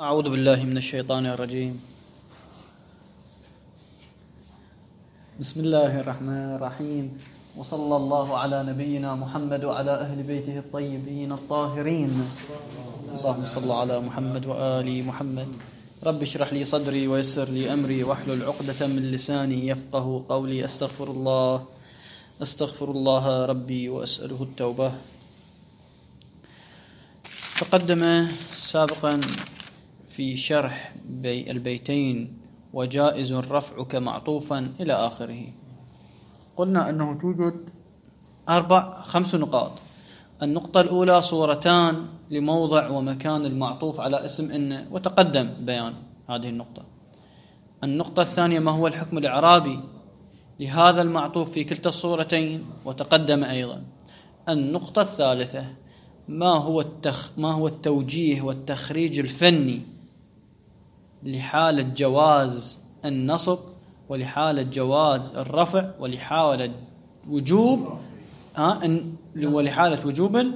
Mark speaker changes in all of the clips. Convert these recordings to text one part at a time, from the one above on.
Speaker 1: أعوذ بالله من الشيطان الرجيم. بسم الله الرحمن الرحيم، وصلى الله على نبينا محمد وعلى أهل بيته الطيبين الطاهرين. اللهم صل على محمد وآل محمد. رب اشرح لي صدري ويسر لي أمري واحلل عقدة من لساني يفقه قولي. أستغفر الله ربي وأسأله التوبة. تقدم سابقا في شرح البيتين وجائز رفعك معطوفا إلى آخره. قلنا أنه توجد 5 نقاط. النقطة الأولى صورتان لموضع ومكان المعطوف على اسم إن، وتقدم بيان هذه النقطة. النقطة الثانية ما هو الحكم الإعرابي لهذا المعطوف في كلتا الصورتين، وتقدم أيضا. النقطة الثالثة ما هو التوجيه والتخريج الفني لحالة جواز النصب ولحالة جواز الرفع ولحالة وجوب ولحالة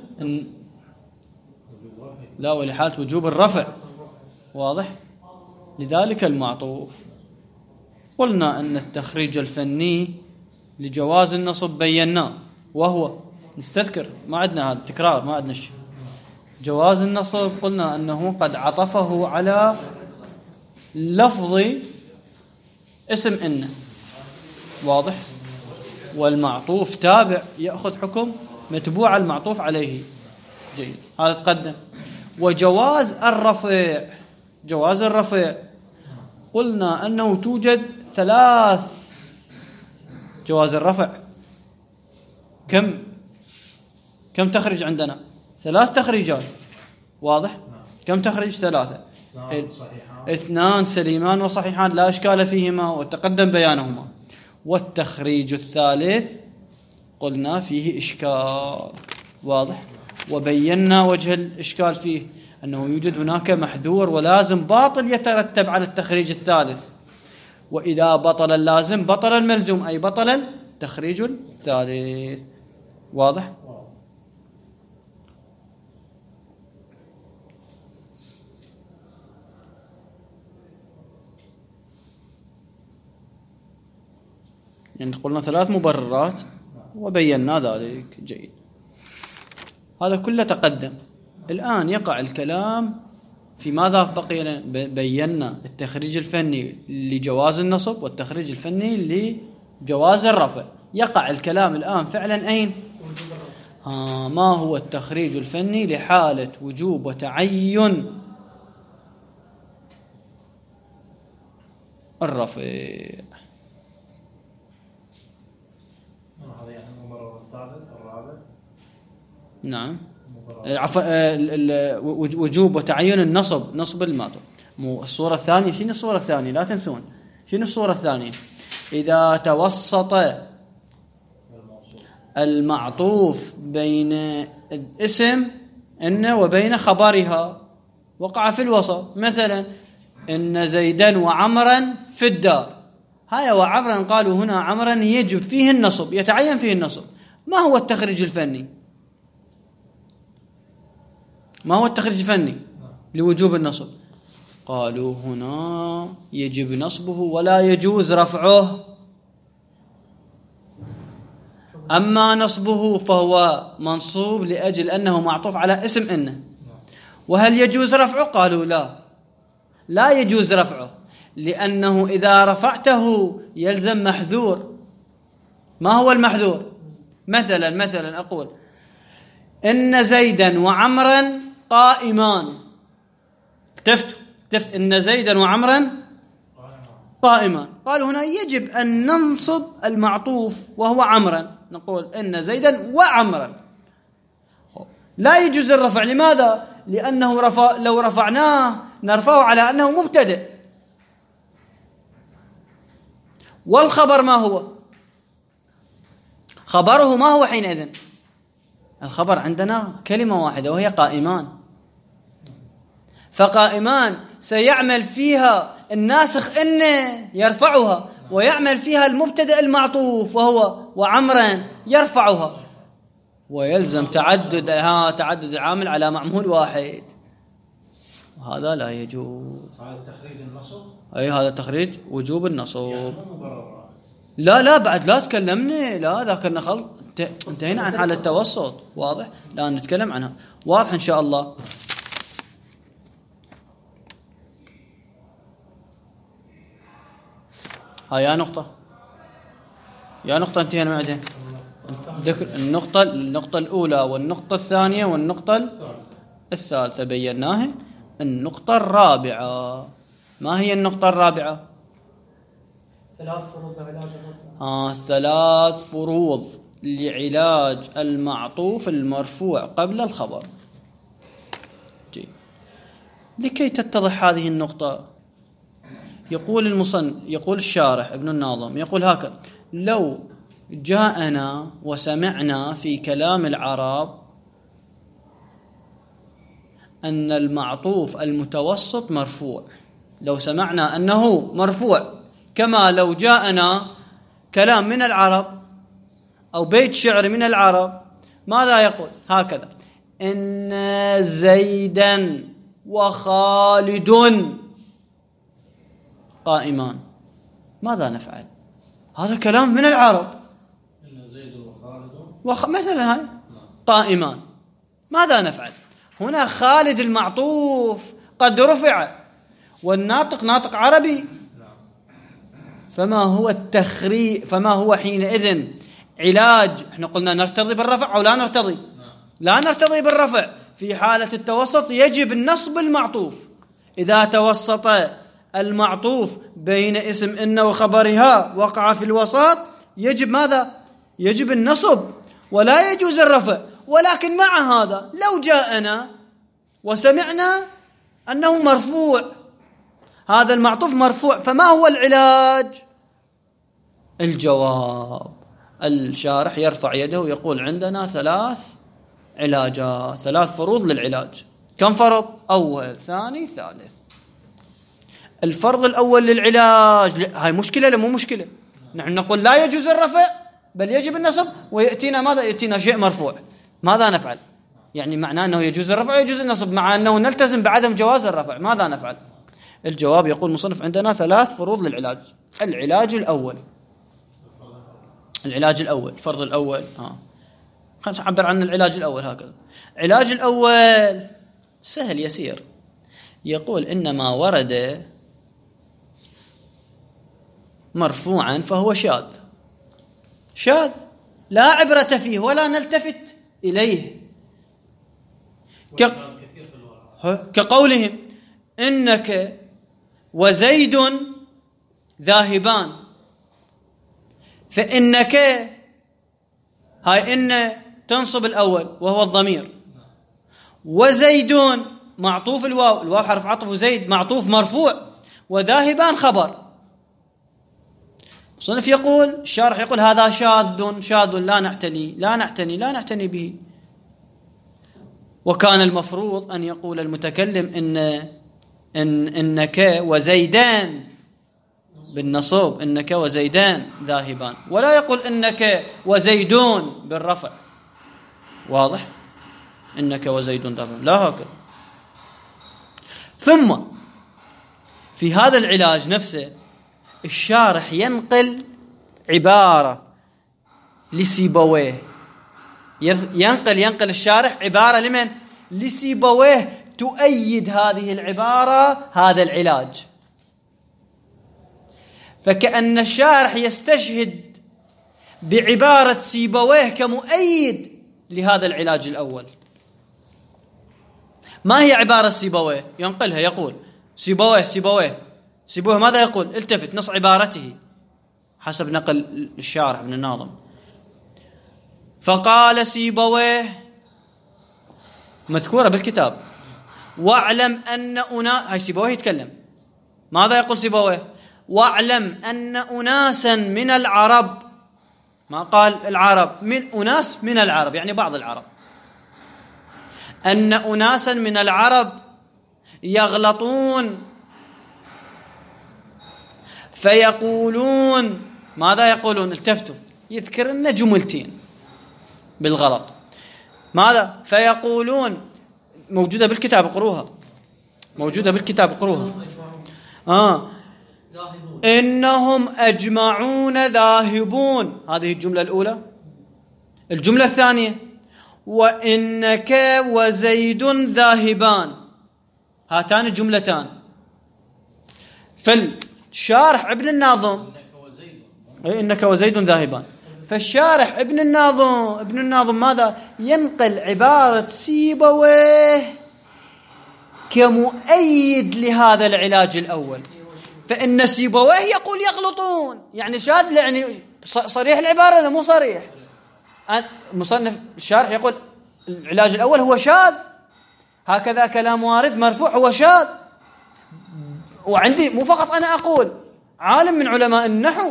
Speaker 1: وجوب الرفع. واضح؟ لذلك المعطوف قلنا أن التخريج الفني لجواز النصب بيناه، وهو نستذكر، ما عندنا هذا تكرار، ما عندنا شيء. جواز النصب قلنا أنه قد عطفه على لفظ اسم إن. واضح؟ والمعطوف تابع يأخذ حكم متبوع المعطوف عليه. جيد، هذا تقدم. وجواز الرفع قلنا أنه توجد 3 جواز الرفع. كم تخرج عندنا؟ 3 تخريجات. واضح؟ كم تخرج؟ 3. 2 سليمان وصحيحان لا إشكال فيهما وتقدم بيانهما. والتخريج الثالث قلنا فيه إشكال. واضح؟ وبينا وجه الإشكال فيه أنه يوجد هناك محذور ولازم باطل يترتب على التخريج الثالث، وإذا بطل اللازم بطل الملزوم، أي بطل التخريج الثالث. واضح؟ يعني قلنا 3 مبررات وبينا ذلك. جيد، هذا كله تقدم. الآن يقع الكلام في ماذا بقي لنا؟ بينا التخريج الفني لجواز النصب والتخريج الفني لجواز الرفع. يقع الكلام الآن فعلا أين؟ ما هو التخريج الفني لحالة وجوب وتعين الرفع؟ نعم، وجوب وتعين النصب، نصب المعطوف. الصورة الثانية، شنو الصورة الثانية؟ لا تنسون شنو الصورة الثانية. إذا توسط المعطوف بين الاسم إن وبين خبرها، وقع في الوسط. مثلا إن زيدا وعمرا في الدار. هاي وعمرا قالوا هنا عمرا يجب فيه النصب، يتعين فيه النصب. ما هو التخريج الفني؟ ما هو التخريج الفني لوجوب النصب؟ قالوا هنا يجب نصبه ولا يجوز رفعه. أما نصبه فهو منصوب لأجل أنه معطوف على اسم إنه. وهل يجوز رفعه؟ قالوا لا يجوز رفعه، لأنه إذا رفعته يلزم محذور. ما هو المحذور؟ مثلا أقول إن زيدا وعمرا قائمان. اكتفت إن زيدا وعمرا قائمان. قالوا هنا يجب أن ننصب المعطوف وهو عمرا، نقول إن زيدا وعمرا. لا يجوز الرفع. لماذا؟ لأنه لو رفعناه نرفعه على أنه مبتدئ. والخبر ما هو؟ خبره ما هو حينئذ؟ الخبر عندنا كلمة واحدة وهي قائمان. فقائمان سيعمل فيها الناسخ إن يرفعها، ويعمل فيها المبتدأ المعطوف وهو وعمرا يرفعها، ويلزم تعدد العامل على معمول واحد. وهذا لا يجوز.
Speaker 2: هذا تخريج النصب.
Speaker 1: أي هذا تخريج وجوب النصب.
Speaker 2: يعني مو مبرر.
Speaker 1: لا بعد لا تكلمني، لا ذاك النخل انتهينا عن حالة التوسط. واضح؟ لا نتكلم عنها. واضح إن شاء الله. هاي يا نقطة انتهينا من عندها. ذكر النقطة الأولى والنقطة الثانية والنقطة الثالثة بيناها. النقطة الرابعة، ما هي النقطة الرابعة؟
Speaker 3: 3 فروض لعلاج
Speaker 1: ثلاث فروض لعلاج المعطوف المرفوع قبل الخبر. لكي تتضح هذه النقطة يقول الشارح ابن الناظم يقول هكذا: لو جاءنا وسمعنا في كلام العرب أن المعطوف المتوسط مرفوع، لو سمعنا أنه مرفوع، كما لو جاءنا كلام من العرب أو بيت شعر من العرب، ماذا يقول؟ هكذا: إن زيدا وخالد قائمان. ماذا نفعل؟ هذا كلام من العرب.
Speaker 2: إن زيد وخالد
Speaker 1: مثلا هاي قائمان. ماذا نفعل؟ هنا خالد المعطوف قد رفع والناطق ناطق عربي، فما هو حينئذ علاج؟ احنا قلنا نرتضي بالرفع أو لا نرتضي؟ لا نرتضي بالرفع. في حالة التوسط يجب النصب المعطوف. إذا توسط المعطوف بين اسم إن وخبرها وقع في الوسط، يجب ماذا؟ يجب النصب ولا يجوز الرفع. ولكن مع هذا لو جاءنا وسمعنا أنه مرفوع، هذا المعطوف مرفوع، فما هو العلاج؟ الجواب: الشارح يرفع يده ويقول عندنا 3 علاجات، 3 فروض للعلاج. كم فرض؟ أول، ثاني، ثالث. الفرض الأول للعلاج، هاي مشكلة لا مو مشكلة؟ نحن نقول لا يجوز الرفع بل يجب النصب، ويأتينا ماذا؟ يأتينا شيء مرفوع. ماذا نفعل؟ يعني معناه أنه يجوز الرفع ويجوز النصب، مع أنه نلتزم بعدم جواز الرفع. ماذا نفعل؟ الجواب يقول مصنف عندنا 3 فروض للعلاج. العلاج الأول، الفرض الأول، خلينا نعبر عن العلاج الأول هكذا. العلاج الأول سهل يسير. يقول: إنما ورد مرفوعا فهو شاذ لا عبرة فيه ولا نلتفت إليه، كقولهم: إنك وزيد ذاهبان. فإنك هاي إن تنصب الأول وهو الضمير، وزيدون معطوف الواو حرف عطف، وزيد معطوف مرفوع، وذاهبان خبر. صنف يقول الشارح يقول هذا شاذ لا نعتني به. وكان المفروض أن يقول المتكلم إنك وزيدان بالنصب، إنك وزيدان ذاهبان، ولا يقول إنك وزيدون بالرفع. واضح؟ إنك وزيدون ذاهبان، لا هكذا. ثم في هذا العلاج نفسه الشارح ينقل عبارة لسيبويه، ينقل الشارح عبارة لمن؟ لسيبويه، تؤيد هذه العبارة هذا العلاج. فكأن الشارح يستشهد بعبارة سيبويه كمؤيد لهذا العلاج الأول. ما هي عبارة سيبويه؟ ينقلها، يقول سيبويه ماذا يقول؟ التفت نص عبارته حسب نقل الشارح ابن الناظم. فقال سيبويه مذكورة بالكتاب: واعلم أن هاي سيبويه يتكلم. ماذا يقول سيبويه؟ واعلم أن أناسا من العرب، ما قال العرب، من أناس من العرب يعني بعض العرب، أن أناسا من العرب يغلطون فيقولون. ماذا يقولون؟ التفتوا، يذكر لنا جملتين بالغلط. ماذا؟ فيقولون، موجودة بالكتاب اقروها. موجودة بالكتاب اقروها.
Speaker 3: ذاهبون.
Speaker 1: إنهم أجمعون ذاهبون، هذه الجملة الأولى. الجملة الثانية وإنك وزيد ذاهبان، هاتان الجملتان. فالشارح ابن الناظم إنك وزيد ذاهبان، فالشارح ابن الناظم ماذا؟ ينقل عبارة سيبويه كمؤيد لهذا العلاج الأول. فإن سيبويه يقول يغلطون، يعني شاذ، يعني صريح العبارة ولا مو صريح؟ مصنف الشارح يقول العلاج الأول هو شاذ، هكذا كلام وارد مرفوع هو شاذ. وعندي مو فقط أنا أقول، عالم من علماء النحو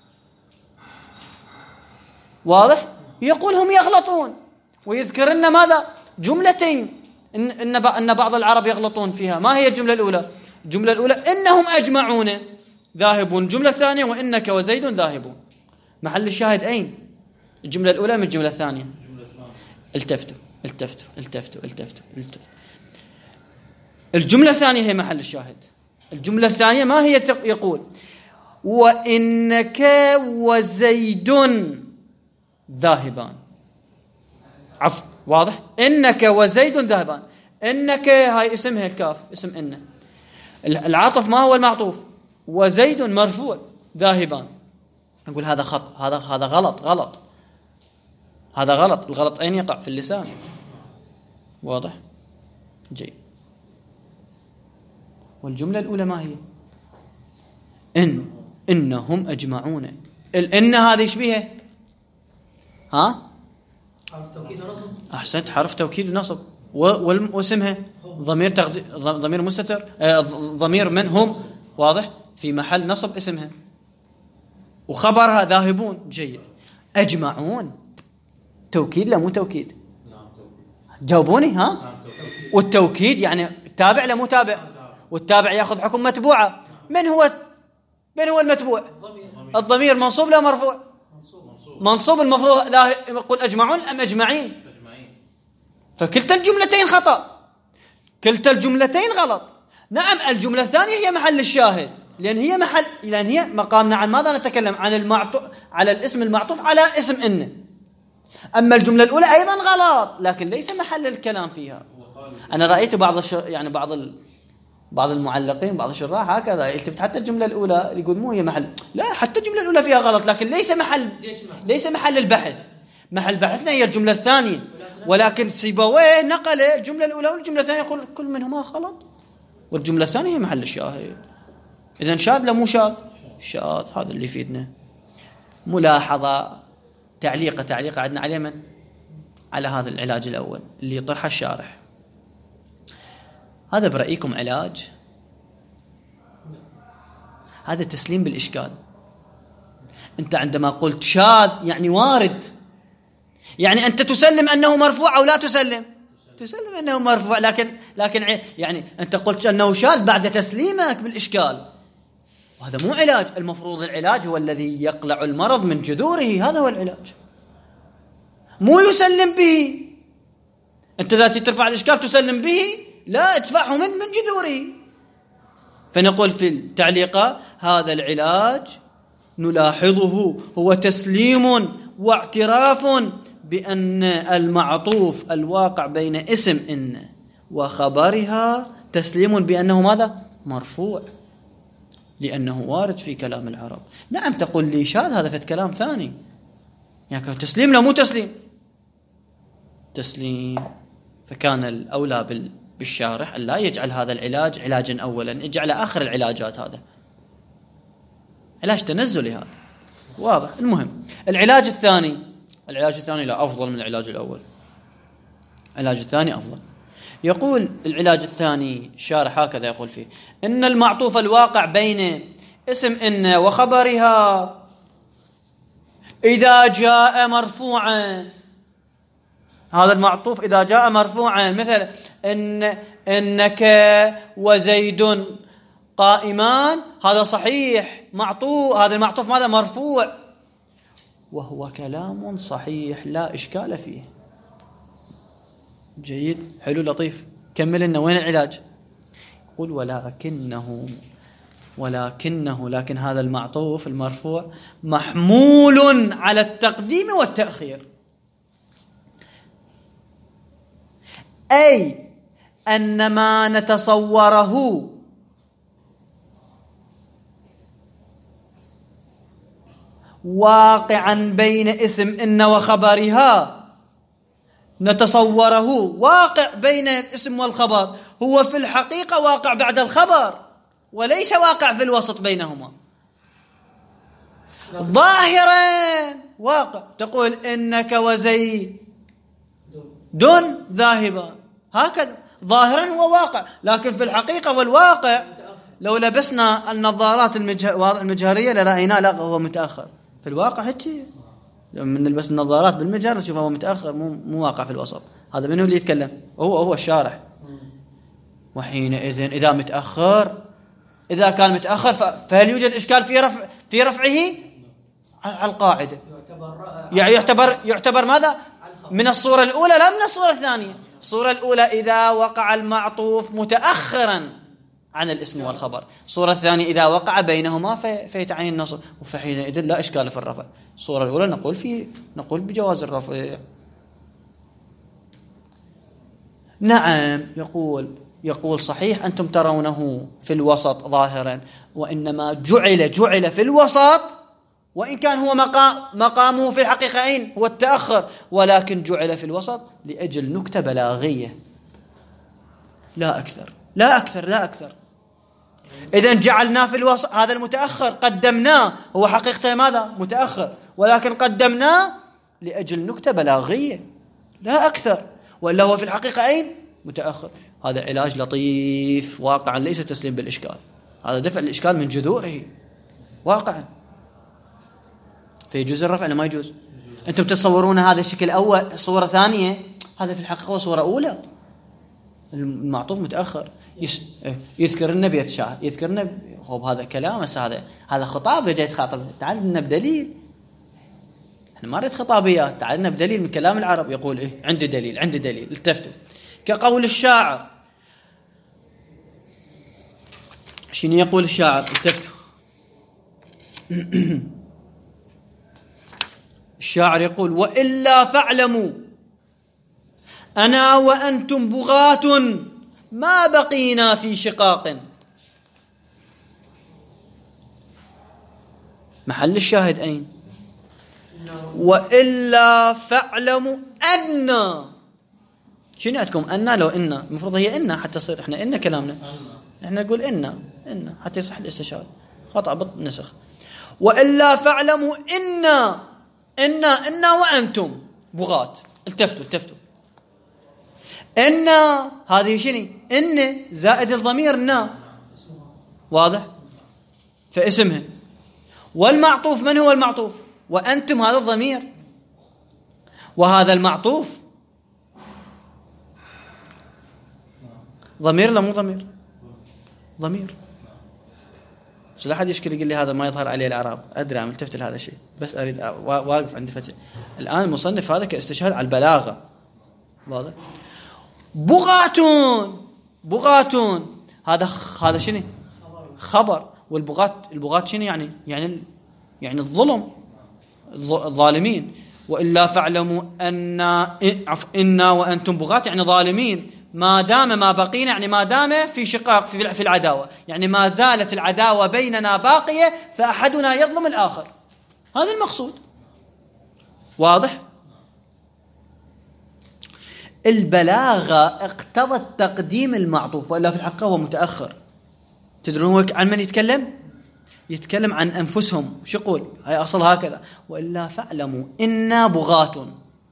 Speaker 1: واضح يقول هم يغلطون، ويذكر لنا ماذا؟ جملتين إن بعض العرب يغلطون فيها. ما هي الجملة الأولى؟ الجملة الأولى إنهم أجمعون ذاهبون، الجملة الثانية وإنك وزيد ذاهبون. محل الشاهد أين؟ الجملة الأولى من الجملة الثانية. التفتوا. الجملة الثانية هي محل الشاهد. الجملة الثانية ما هي؟ يقول وإنك وزيد ذاهبان. عفوا، واضح؟ إنك وزيد ذاهبان. إنك هاي اسمها الكاف، اسم إن. العاطف ما هو المعطوف؟ وزيد مرفوع ذاهبان. نقول هذا خط، هذا غلط. هذا غلط. الغلط أين يقع؟ في اللسان. واضح؟ جيد. والجملة الأولى ما هي؟ إنهم أجمعون. الإن هذه إيش بيها؟
Speaker 3: حرف توكيد ونصب.
Speaker 1: أحسنت، حرف توكيد ونصب. واسمها ضمير مستتر، ضمير من؟ هم. واضح؟ في محل نصب اسمها. وخبرها ذاهبون. جيد. أجمعون توكيد لا مو توكيد؟ جاوبوني. والتوكيد يعني تابع لا مو تابع؟ والتابع ياخذ حكم متبوعة. من هو المتبوع؟ الضمير منصوب لا مرفوع؟ منصوب. المفروض يقول أجمعون أم أجمعين؟ فكلتا الجملتين خطأ، كلتا الجملتين غلط. نعم الجملة الثانية هي محل الشاهد، لأن هي مقامنا عن ماذا نتكلم؟ عن على الاسم المعطوف على اسم إن. أما الجملة الأولى أيضا غلط، لكن ليس محل الكلام فيها. أنا رأيت بعض المعلقين، بعض الشراح هكذا يلتفت حتى الجملة الأولى يقول مو هي محل، لا، حتى الجملة الأولى فيها غلط، لكن ليس محل البحث. محل بحثنا هي الجملة الثانية. ولكن سيبويه نقل الجملة الأولى والجملة الثانية يقول كل منهما غلط، والجملة الثانية هي محل الشاهد. إذن شاذ لا مو شاذ؟ شاذ. هذا اللي يفيدنا. ملاحظة تعليقة عندنا عليه من؟ على هذا العلاج الأول اللي يطرحه الشارح. هذا برأيكم علاج؟ هذا تسليم بالإشكال. أنت عندما قلت شاذ يعني وارد، يعني أنت تسلم أنه مرفوع أو لا تسلم؟ تسلم أنه مرفوع، لكن يعني أنت قلت أنه شاذ بعد تسليمك بالإشكال، وهذا مو علاج. المفروض العلاج هو الذي يقلع المرض من جذوره، هذا هو العلاج، مو يسلم به. أنت ذاتي ترفع الإشكال تسلم به، لا، ادفعه من جذوره. فنقول في التعليقة هذا العلاج نلاحظه هو تسليم واعتراف بأن المعطوف الواقع بين اسم إن وخبرها تسليم بأنه ماذا؟ مرفوع، لأنه وارد في كلام العرب. نعم تقول لي شاذ، هذا فت كلام ثاني، يعني تسليم لا مو تسليم. فكان الأولى بالشارح أن لا يجعل هذا العلاج علاجا أولا، يجعل آخر العلاجات، هذا علاج تنزلي هذا، واضح. المهم العلاج الثاني لا أفضل من العلاج الأول. العلاج الثاني أفضل. يقول العلاج الثاني الشارح هكذا يقول فيه: إن المعطوف الواقع بين اسم إن وخبرها إذا جاء مرفوعا، هذا المعطوف إذا جاء مرفوعا، مثل إنك وزيد قائمان، هذا صحيح معطوف، هذا المعطوف ماذا؟ مرفوع، وهو كلام صحيح لا إشكال فيه. جيد، حلو، لطيف. كمل لنا وين العلاج. يقول ولكنه لكن هذا المعطوف المرفوع محمول على التقديم والتأخير، أي أن ما نتصوره واقعا بين اسم إن وخبرها، نتصوره واقع بين الاسم والخبر، هو في الحقيقة واقع بعد الخبر وليس واقع في الوسط بينهما. ظاهرا واقع، تقول إنك وزيد ذاهبان، هكذا ظاهرا هو واقع، لكن في الحقيقة والواقع لو لبسنا النظارات المجهرية لرأينا لا هو متأخر. في الواقع هيك لما نلبس النظارات بالمجهر نشوف هو متأخر، مو واقع في الوسط. هذا منو اللي يتكلم؟ هو الشارح. وحينئذ إذا كان متأخر فهل يوجد إشكال في رفعه على القاعدة؟ يعتبر ماذا؟ من الصورة الأولى لا من الصورة الثانية. الصورة الأولى إذا وقع المعطوف متأخرا عن الاسم والخبر، الصورة الثانية إذا وقع بينهما فيتعين النصب، وفحينئذ لا إشكال في الرفع. الصورة الأولى نقول بجواز الرفع. نعم، يقول صحيح أنتم ترونه في الوسط ظاهرا، وإنما جعل في الوسط، وإن كان هو مقامه في الحقيقة أين هو التأخر، ولكن جعل في الوسط لأجل نكتة بلاغية، لا أكثر. إذن جعلناه في الوسط، هذا المتأخر قدمناه، هو حقيقة ماذا؟ متأخر، ولكن قدمناه لأجل نكتة بلاغية لا أكثر، وإلا هو في الحقيقة أين؟ متأخر. هذا علاج لطيف واقعا، ليس تسليم بالإشكال، هذا دفع الإشكال من جذوره واقعا. فيجوز الرفع ولا ما يجوز؟ أنتم تتصورون هذا الشكل أول صورة ثانية، هذا في الحقيقة صورة أولى. المعطوف متأخر يذكر النبي يتشاهد، يذكر النبي، هذا كلام، هذا خطاب جاي يتخاطب. تعال لنا بدليل، احنا ما نريد خطابيات، تعال لنا بدليل من كلام العرب. يقول عندي دليل. التفتوا كقول الشاعر. شنو يقول الشاعر؟ التفتوا. الشاعر يقول: وإلا فاعلموا أنا وأنتم بغاة ما بقينا في شقاق. محل الشاهد أين؟ وإلا فاعلموا أن. شنو عندكم أن؟ لو إن المفروض هي إن حتى يصير إحنا إن كلامنا، إحنا نقول إن حتى يصح الاستشهاد، خطأ بالنسخ. وإلا فاعلموا إن وأنتم بغاة. التفتوا. إن هذه شنو؟ إن زائد الضمير نا، واضح؟ فاسمها. والمعطوف من هو المعطوف؟ وأنتم هذا الضمير، وهذا المعطوف ضمير لا مو ضمير. لا أحد يشكل يقول لي هذا ما يظهر عليه الإعراب. أدري عم التفت لهذا الشيء، بس أريد واقف عند فتح. الآن المصنف هذا كاستشهاد على البلاغة، واضح؟ بغاتون هذا شنو؟ خبر. والبغاة شنو يعني الظالمين. وإلا فاعلموا إن وأنتم بغاة يعني ظالمين، ما دام ما بقينا يعني ما دام في شقاق في العداوة، يعني ما زالت العداوة بيننا باقية، فأحدنا يظلم الآخر. هذا المقصود، واضح؟ البلاغة اقتضت تقديم المعطوف، وإلا في الحقيقة هو متأخر. تدرون هو عن من يتكلم عن أنفسهم. شو يقول؟ هاي أصل هكذا: وإلا فاعلموا إنا بغاة.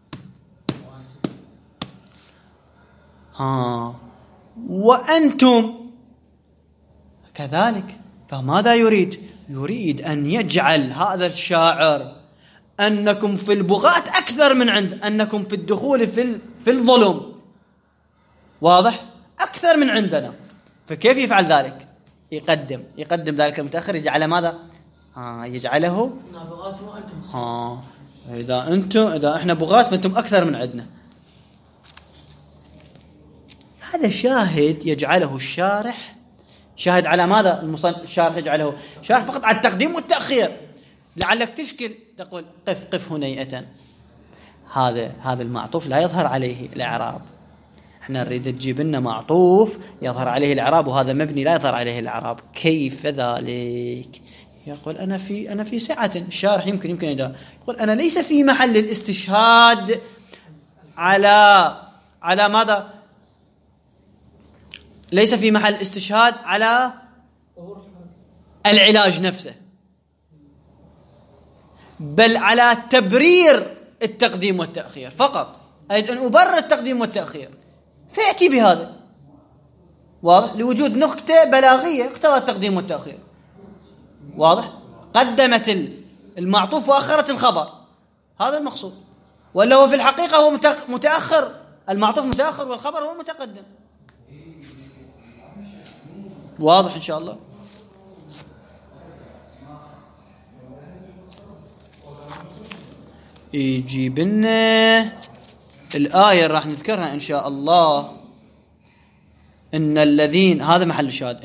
Speaker 1: وأنتم كذلك. فماذا يريد أن يجعل هذا الشاعر أنكم في البغاة أكثر من أنكم في الدخول في الظلم، واضح؟ أكثر من عندنا. فكيف يفعل ذلك؟ يقدم ذلك المتأخر، يجعل ماذا؟ يجعله إذا إحنا بغاة فأنتم أكثر من عندنا. هذا شاهد يجعله الشارح شاهد على ماذا الشارح يجعله شاهد فقط على التقديم والتأخير. لعلك تشكل تقول قف هنيئة، هذا المعطوف لا يظهر عليه الإعراب، احنا نريد تجيب لنا معطوف يظهر عليه الإعراب، وهذا مبني لا يظهر عليه الإعراب. كيف ذلك؟ يقول أنا في سعة. الشارح يمكن يقول أنا ليس في محل الاستشهاد على ماذا؟ ليس في محل الاستشهاد على العلاج نفسه، بل على تبرير التقديم والتأخير فقط. أريد أن أبرر التقديم والتأخير فيأتي بهذا، واضح؟ لوجود نقطة بلاغية اقتضى التقديم والتأخير، واضح؟ قدمت المعطوف وأخرت الخبر، هذا المقصود. ولا هو في الحقيقة هو متأخر، المعطوف متأخر والخبر هو متقدم. واضح إن شاء الله؟ يجيب لنا الآية راح نذكرها إن شاء الله. إن الذين، هذا محل الشاهد،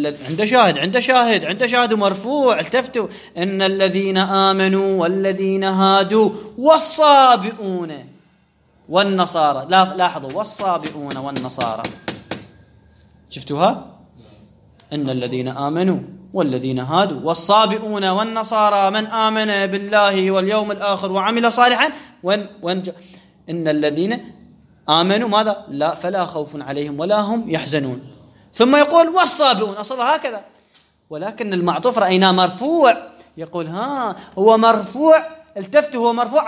Speaker 1: عنده شاهد ومرفوع. التفتوا إن الذين آمنوا والذين هادوا والصابئون والنصارى. لاحظوا والصابئون والنصارى، شفتوها؟ إن الذين آمنوا والذين هادوا والصابئون والنصارى من آمن بالله واليوم الآخر وعمل صالحا إن الذين آمنوا ماذا؟ لا فلا خوف عليهم ولا هم يحزنون. ثم يقول والصابئون، أصلها هكذا، ولكن المعطوف رأيناه مرفوع. يقول هو مرفوع، التفتوا هو مرفوع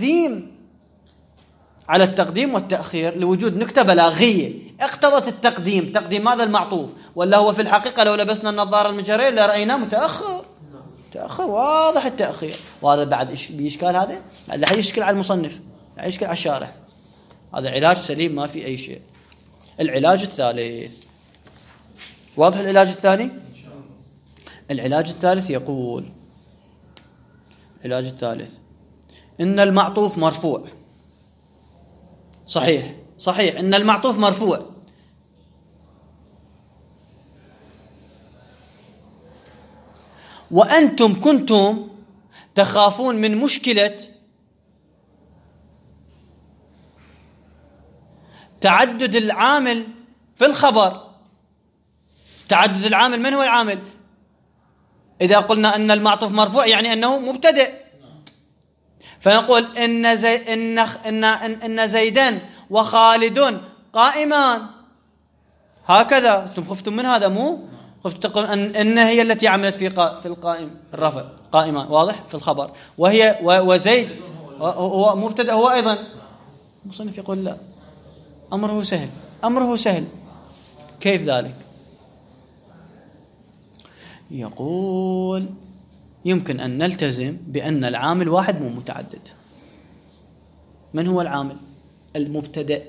Speaker 1: على التقديم والتأخير لوجود نكتة بلاغية اقتضت التقديم. تقديم ماذا؟ المعطوف. ولا هو في الحقيقة لو لبسنا النظارة المجرية لرأيناه متأخر، واضح التأخير. وهذا بعد بإشكال، هذا لا يشكل على المصنف، لا يشكل على الشارح. هذا علاج سليم ما في أي شيء. العلاج الثالث، واضح العلاج الثاني؟ العلاج الثالث يقول العلاج الثالث إن المعطوف مرفوع. صحيح إن المعطوف مرفوع، وأنتم كنتم تخافون من مشكلة تعدد العامل في الخبر. تعدد العامل، من هو العامل؟ إذا قلنا أن المعطوف مرفوع يعني أنه مبتدئ، فنقول إن زيدان وخالد قائمان، هكذا. أنتم خفتم من هذا، مو خفت تقول أن هي التي عملت في القائم الرفع قائمان، واضح في الخبر، وهي وزيد هو مبتدأ هو أيضا. المصنف يقول لا، أمره سهل. كيف ذلك؟ يقول يمكن أن نلتزم بأن العامل واحد مو متعدد. من هو العامل؟ المبتدأ.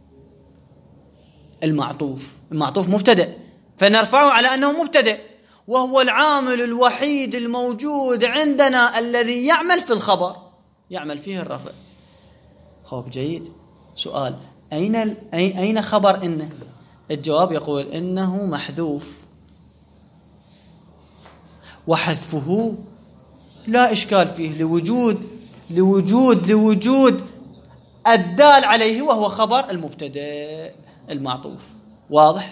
Speaker 1: المعطوف مبتدأ، فنرفعه على أنه مبتدأ، وهو العامل الوحيد الموجود عندنا الذي يعمل في الخبر، يعمل فيه الرفع. خب جيد. سؤال، أين خبر إنه؟ الجواب يقول إنه محذوف، وحذفه لا إشكال فيه لوجود الدال عليه وهو خبر المبتدأ المعطوف. واضح؟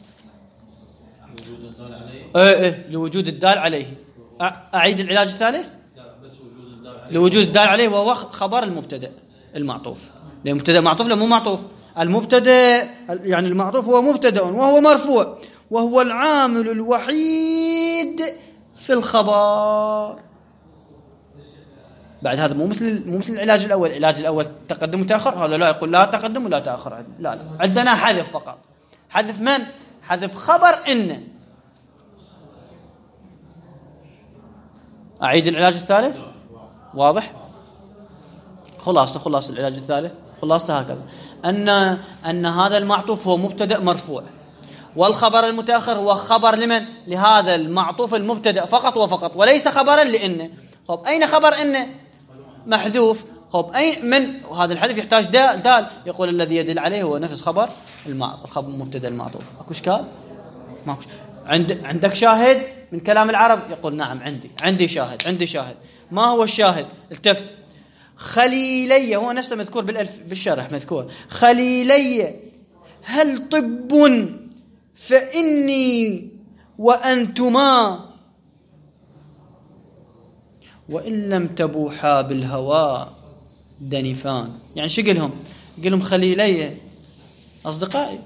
Speaker 1: لوجود الدال عليه. أعيد العلاج الثالث. لوجود الدال عليه وهو خبر المبتدأ المعطوف. المبتدأ معطوف لا مو معطوف. المبتدأ يعني المعطوف هو مبتدأ وهو مرفوع، وهو العامل الوحيد في الخبر. بعد هذا مو مثل العلاج الأول. العلاج الأول تقدم وتأخر، هذا لا يقول لا تقدم ولا تأخر. لا عندنا حذف فقط. حذف من؟ حذف خبر إن. أعيد العلاج الثالث. واضح؟ خلاصة العلاج الثالث خلاصة هكذا، أن هذا المعطوف هو مبتدأ مرفوع، والخبر المتأخر هو خبر لمن؟ لهذا المعطوف المبتدأ فقط وفقط، وليس خبرا لإنه. خب أين خبر إنه؟ محذوف. خب أين من هذا الحذف يحتاج دال. يقول الذي يدل عليه هو نفس خبر المبتدأ المعطوف. أكو إشكال؟ ماكو. عندك شاهد من كلام العرب؟ يقول نعم عندي شاهد. ما هو الشاهد؟ التفت. خليلي هو نفسه مذكور بالشرح مذكور خليلي هل طب فإني وأنتما وإن لم تبوحا بالهوى دنفان. يعني شو قلهم خليلي أصدقائي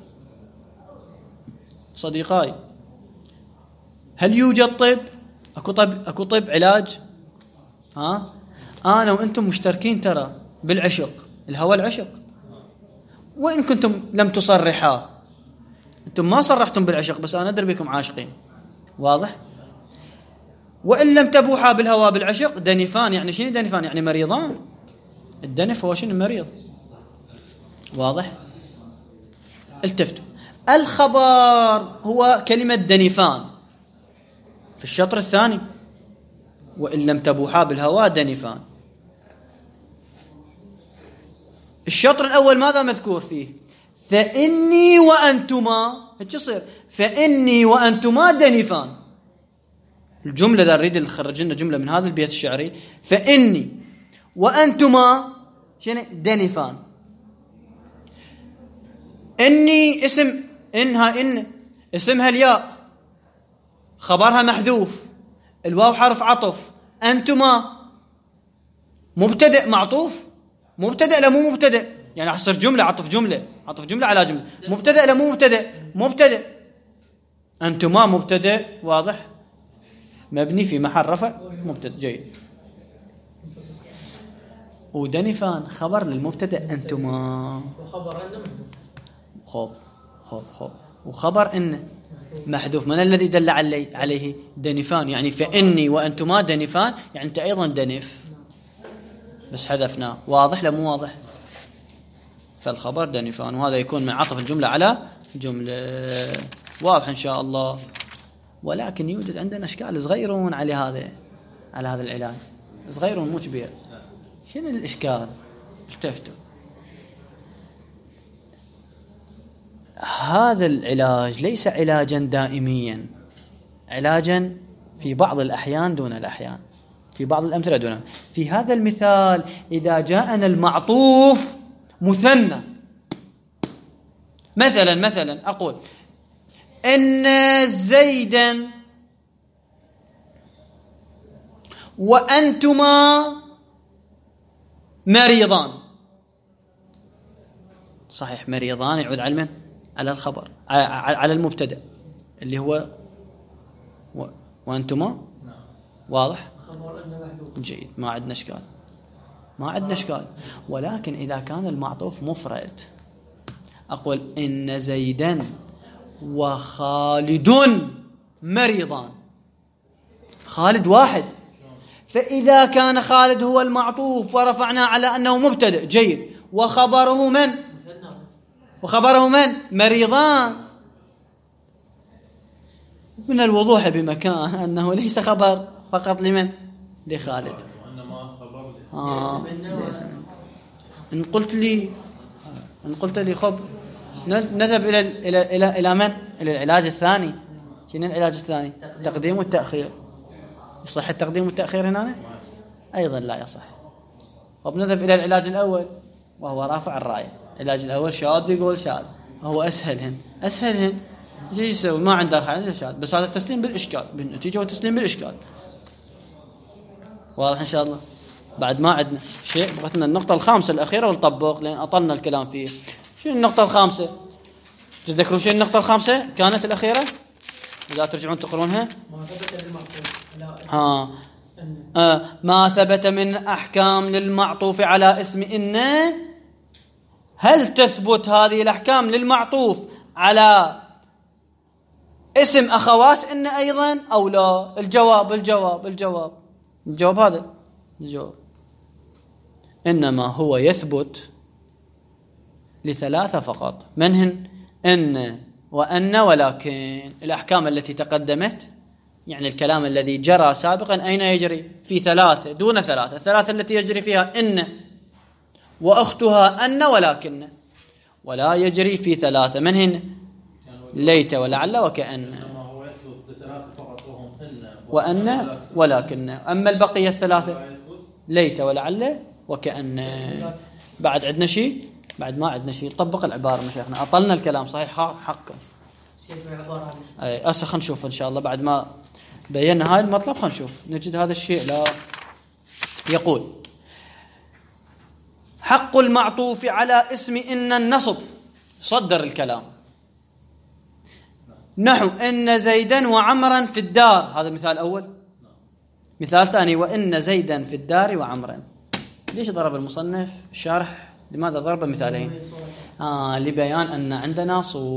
Speaker 1: صديقائي، هل يوجد طب؟ أكو طب علاج؟ أنا وأنتم مشتركين ترى بالعشق، الهوى العشق، وإن كنتم لم تصرحا، أنتم ما صرحتم بالعشق بس أنا أدري بكم عاشقين، واضح؟ وإن لم تبوحا بالهوى بالعشق دنفان. يعني شنو دنفان؟ يعني مريضان. الدنف هو شنو؟ مريض، واضح؟ التفتوا. الخبر هو كلمة دنفان في الشطر الثاني، وإن لم تبوحا بالهوى دنفان. الشطر الأول ماذا مذكور فيه؟ فإني وأنتما، هيك يصير فإني وأنتما دنفان. الجملة إذا نريد نخرج لنا جملة من هذا البيت الشعري، فإني وأنتما شنو؟ دنفان. إني اسم، إن اسمها الياء، خبرها محذوف، الواو حرف عطف، أنتما مبتدأ معطوف، مبتدأ لا مو مبتدأ، يعني أحصر جملة عطف جملة على جملة، مبتدأ لا مو مبتدأ، أنتما مبتدأ واضح مبني في محل رفع مبتدأ جيد. ودنفان خبر للمبتدأ أنتما،
Speaker 3: وخبر أن
Speaker 1: خب وخبر إن محذوف. من الذي دل عليه؟ دنفان. يعني فإني وأنتما دنفان، يعني أنت أيضا دنف بس حذفناه. واضح لا مو واضح؟ فالخبر دنفان، وهذا يكون من عطف الجملة على جملة. واضح إن شاء الله. ولكن يوجد عندنا إشكال صغيرون على هذا العلاج، صغيرون مو كبير. شنو الإشكال؟ التفتوا. هذا العلاج ليس علاجا دائميا، علاجا في بعض الأحيان دون الأحيان، في بعض الأمثلة دون. في هذا المثال إذا جاءنا المعطوف مثنى، مثلا أقول إن زيدا وأنتما مريضان. صحيح مريضان يعود على من؟ على الخبر، على المبتدأ اللي هو وأنتما. واضح؟ جيد، ما عندنا إشكال. ولكن إذا كان المعطوف مفرد أقول إن زيدا وخالد مريضان. خالد واحد، فإذا كان خالد هو المعطوف ورفعنا على أنه مبتدأ جيد، وخبره من؟ مريضان. من الوضوح بمكان أنه ليس خبر فقط لمن؟ لخالد. إن قلت لي خب نذهب إلى من؟ إلى العلاج الثاني. شنو العلاج الثاني؟ تقديم والتأخير. يصح التقديم والتأخير هنا؟ أيضا لا يصح. وبنذهب إلى العلاج الأول وهو رافع الراية. العلاج الأول شاذ، يقول شاذ هو أسهلهن. ايش يسوي؟ ما عنده حاجة شاذ، بس هذا التسليم بالإشكال، بالنتيجة والتسليم بالإشكال. واضح إن شاء الله. بعد ما عندنا شيء، بغتنا النقطة الخامسة الأخيرة ونطبق، لأن أطلنا الكلام فيه. شنو النقطة الخامسة؟ تذكروا شنو النقطة الخامسة كانت الأخيرة؟ إذا ترجعون تقرونها. ما ثبت من أحكام للمعطوف على اسم إن. هل تثبت هذه الأحكام للمعطوف على اسم أخوات إن أيضا أو لا؟ الجواب هذا الجواب إنما هو يثبت لثلاثة فقط. منهن إن وأن ولكن. الأحكام التي تقدمت يعني الكلام الذي جرى سابقا أين يجري؟ في ثلاثة دون ثلاثة. الثلاثة التي يجري فيها إن وأختها أن ولكن، ولا يجري في ثلاثة. منهن ليت ولعل وكأن.
Speaker 2: إنما هو يثبت وهم إن
Speaker 1: وأن ولكن. أما البقية الثلاثة ليت ولعل وكأن. بعد عندنا شيء؟ بعد ما عندنا شيء. طبق العبارة مشايخنا، أطلنا الكلام صحيح حقا. هسه خلينا نشوف إن شاء الله بعد ما بينا هاي المطلب خلينا نشوف نجد هذا الشيء. لا يقول حق المعطوف على اسم إن النصب. صدر الكلام نحو إن زيدا وعمرا في الدار، هذا مثال أول. مثال ثاني وإن زيدا في الدار وعمرا. ليش ضرب المصنف الشارح لماذا ضرب مثالين؟ لبيان أن عندنا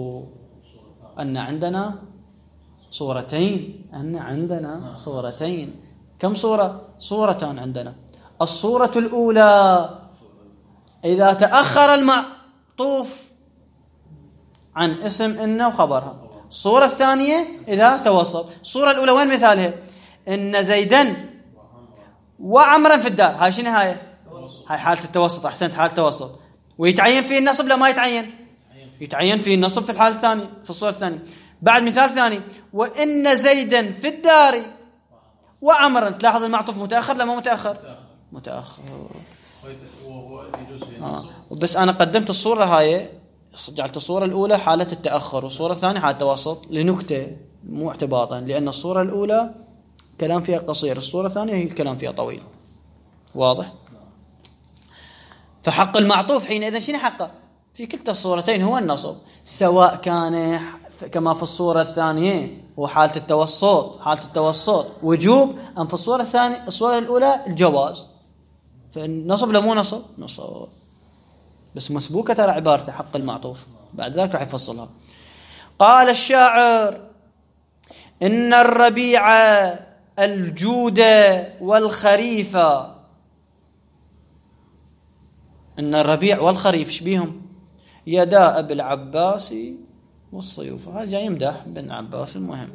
Speaker 1: صورتين. أن عندنا صورتين. كم صورة؟ صورتان عندنا. الصورة الأولى إذا تأخر المعطوف عن اسم إن وخبرها. الصورة الثانية إذا توسط. الصورة الأولى وين مثالها؟ إن زيدا وعمرا في الدار. هاي شنو هاي حالة التوسط. أحسنت، حالة التوسط. ويتعين فيه النصب لا ما يتعين؟ يتعين فيه النصب في الحالة الثانية، في الصورة الثانية. بعد مثال ثاني وإن زيدا في الدار وعمرا. تلاحظ المعطوف متأخر لا ما متأخر؟ متأخر. بس أنا قدمت الصورة هاي، جعلت الصورة الأولى حالة التأخر والصورة الثانية حالة التوسط لنكتة مو اعتباطا، لأن الصورة الأولى كلام فيها قصير، الصورة الثانية هي الكلام فيها طويل. واضح؟ فحق المعطوف حينئذ شنو حقه؟ في كلتا الصورتين هو النصب، سواء كان كما في الصورة الثانية هو حالة التوسط وجوب، أم في الصورة الثانية الصورة الأولى الجواز. فالنصب لا مو نصب؟ نصب، بس مسبوكة ترى عبارته حق المعطوف. بعد ذلك راح يفصلها. قال الشاعر إن الربيع الجود والخريف. إن الربيع والخريف شبيهم؟ يدا أبي العباس والصيوف. هذا جاي يمدح بن عباس. المهم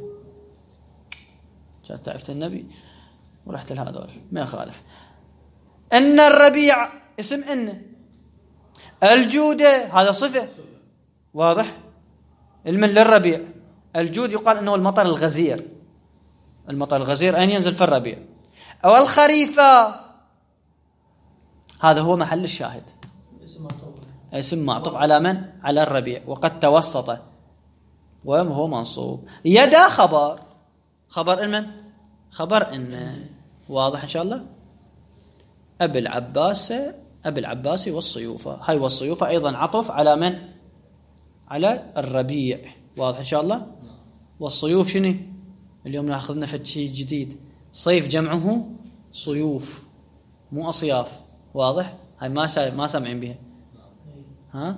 Speaker 1: جاءت تعرفت النبي ورحت لهذول ما يخالف. إن الربيع اسم إن، الجودة هذا صفة. واضح؟ المن للربيع. الجود يقال أنه المطر الغزير. المطر الغزير أين ينزل؟ في الربيع. أو الخريفة هذا هو محل الشاهد. اسم معطوف على من؟ على الربيع، وقد توسط وهو منصوب. يدا خبر المن؟ خبر إن. واضح إن شاء الله؟ أبي العباس والصيوفة. هاي والصيوفة أيضا عطف على من؟ على الربيع. واضح إن شاء الله؟ والصيوف شنو؟ اليوم ناخذنا في شيء جديد. صيف جمعه صيوف مو أصياف. واضح؟ هاي ما سامعين بها. ها؟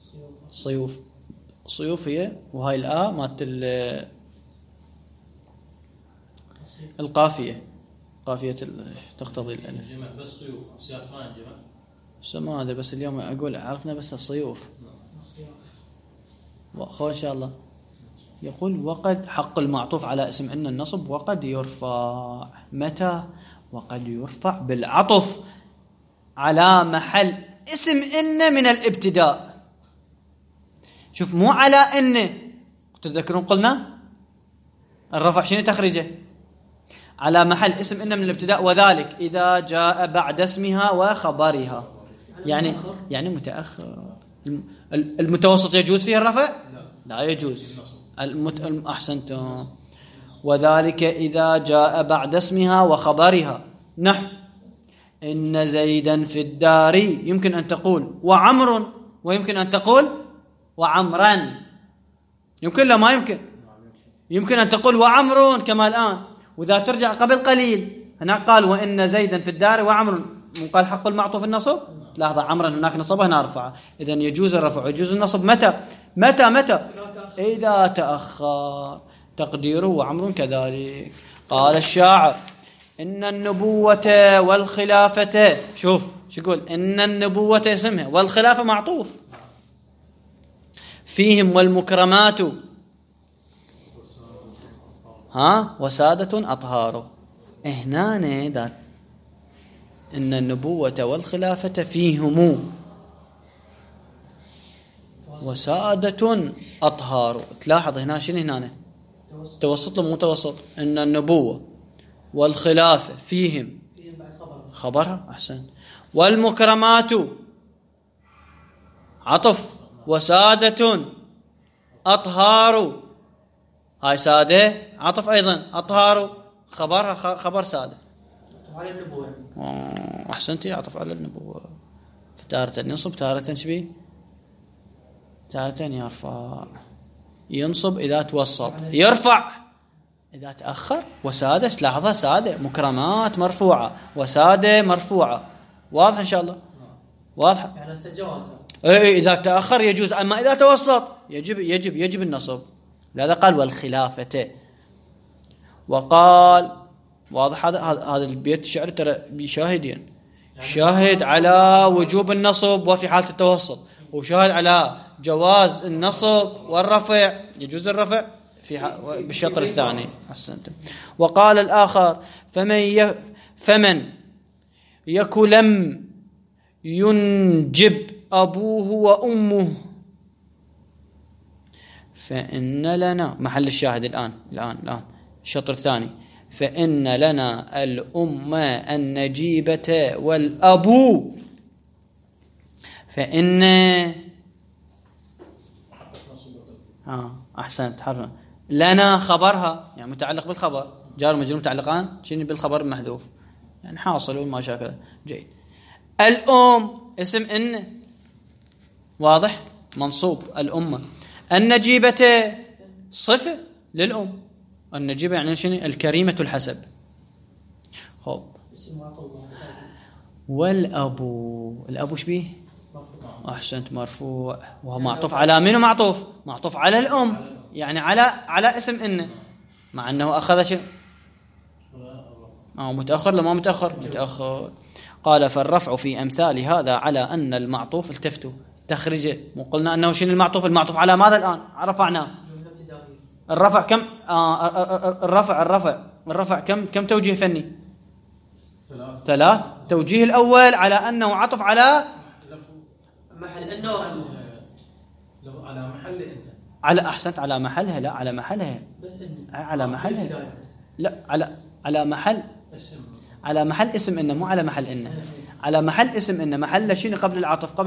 Speaker 1: صيوف هي، وهاي الآ مالت القافية، قافية تقتضي الألف.
Speaker 2: جمع بس صيوف، أصياف ما جمع.
Speaker 1: ما هذا بس اليوم أقول عرفنا بس الصيوف. وأخوة إن شاء الله. يقول وقد حق المعطوف على اسم إن النصب وقد يرفع. متى؟ وقد يرفع بالعطف على محل اسم إن من الابتداء. شوف مو على إن، تذكرون قلنا الرفع شنو تخرجه؟ على محل اسم إن من الابتداء، وذلك إذا جاء بعد اسمها وخبرها. يعني متأخر. المتوسط يجوز فيه الرفع؟ لا يجوز. أحسنتم. وذلك إذا جاء بعد اسمها وخبرها. نحو إن زيدا في الدار يمكن أن تقول وعمر، ويمكن أن تقول وعمرا. يمكن لا ما يمكن؟ يمكن أن تقول وعمر كما الآن. وإذا ترجع قبل قليل هناك قال وإن زيدا في الدار وعمر، قال حق المعطوف النصب. لاحظ عمرا هناك نصبه هنا رفعه. إذن يجوز الرفع ويجوز النصب متى إذا تأخر. تقديره وعمر كذلك. قال الشاعر إن النبوة والخلافة. شوف شو يقول؟ إن النبوة اسمها والخلافة معطوف فيهم والمكرمات وسادة أطهار. هنا ذات إن النبوة والخلافة فيهم وسادة أطهار. تلاحظ هنا شنو هنا؟ توسط له متوسط. إن النبوة والخلافة فيهم
Speaker 3: بعد
Speaker 1: خبرها. أحسن. والمكرمات عطف، وسادة أطهار، هاي سادة عطف أيضا، أطهار خبرها خبر سادة.
Speaker 3: على النبوة.
Speaker 1: أحسنتي، عطف على النبوة. تارة ينصب، تارة شبيه، تارة يرفع. ينصب إذا توسط، يرفع إذا تأخر. وسادة لاحظها، سادة مكرمات مرفوعة وسادة مرفوعة. واضح إن شاء الله؟ واضح.
Speaker 3: يعني الجواز.
Speaker 1: إيه إذا تأخر يجوز، أما إذا توسط يجب النصب. لهذا قال والخلافة. وقال واضح. هذا البيت الشعر ترى بشاهدين، شاهد على وجوب النصب وفي حالة التوسط، وشاهد على جواز النصب والرفع، يجوز الرفع في بالشطر الثاني. أحسنتم. وقال الآخر فمن يك لم ينجب أبوه وأمه فإن لنا، محل الشاهد الآن الشطر الثاني، فإن لنا الأم النجيبة والأبو. فإن أحسنت. حرف لنا خبرها، يعني متعلق بالخبر، جار مجرور متعلقان شنو بالخبر محذوف، يعني حاصل وما شاكل. جيد. الأم اسم إن، واضح، منصوب الأمة. النجيبة صفة للأم. النجيبة يعني شنو؟ الكريمة الحسب. خب. والأبو، الأبو شبيه؟ أحسنت، مرفوع. وهو معطوف على منو؟ معطوف على الأم، يعني على اسم إن، مع أنه أخذ شيء متأخر. لما متأخر. قال فالرفع في أمثال هذا على أن المعطوف، التفتوا تخرج، وقلنا أنه شنو المعطوف على ماذا الآن عرفناه؟ الرفع كم؟ الرفع كم توجيه فني؟ 3. توجيه الأول على أنه عطف على
Speaker 3: محل إنه،
Speaker 2: على محل إنه،
Speaker 1: على أحسنت، على محلها، لا على محلها،
Speaker 3: بس إنه
Speaker 1: على محلها، لا على محل على محل اسم إنه، مو على محل إنه، على محل اسم إنه. محل شيء قبل العطف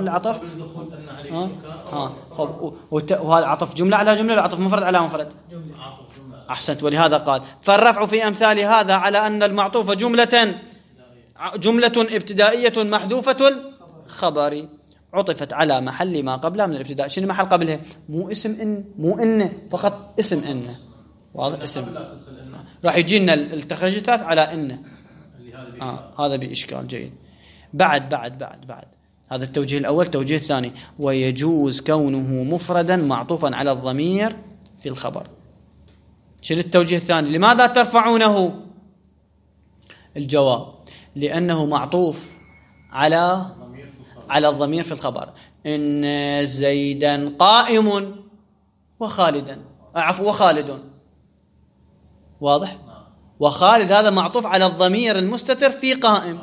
Speaker 1: وهذا عطف جملة على جملة، ولا عطف مفرد على مفرد؟ أحسنت. ولهذا قال فالرفع في أمثال هذا على أن المعطوف جملة ابتدائية محذوفة الخبر عطفت على محل ما قبلها من الابتداء. شنو محل قبلها؟ مو اسم إن، مو إن فقط، اسم إن. واضح؟ اسم. راح يجينا التخريج الثالث على إن. هذا بإشكال. جيد. بعد هذا التوجيه الأول. التوجيه الثاني: ويجوز كونه مفردا معطوفا على الضمير في الخبر. شنو التوجيه الثاني؟ لماذا ترفعونه؟ الجواب: لأنه معطوف على الضمير في الخبر. إن زيدا قائم وخالدا، وخالد. واضح؟ وخالد هذا معطوف على الضمير المستتر في قائم.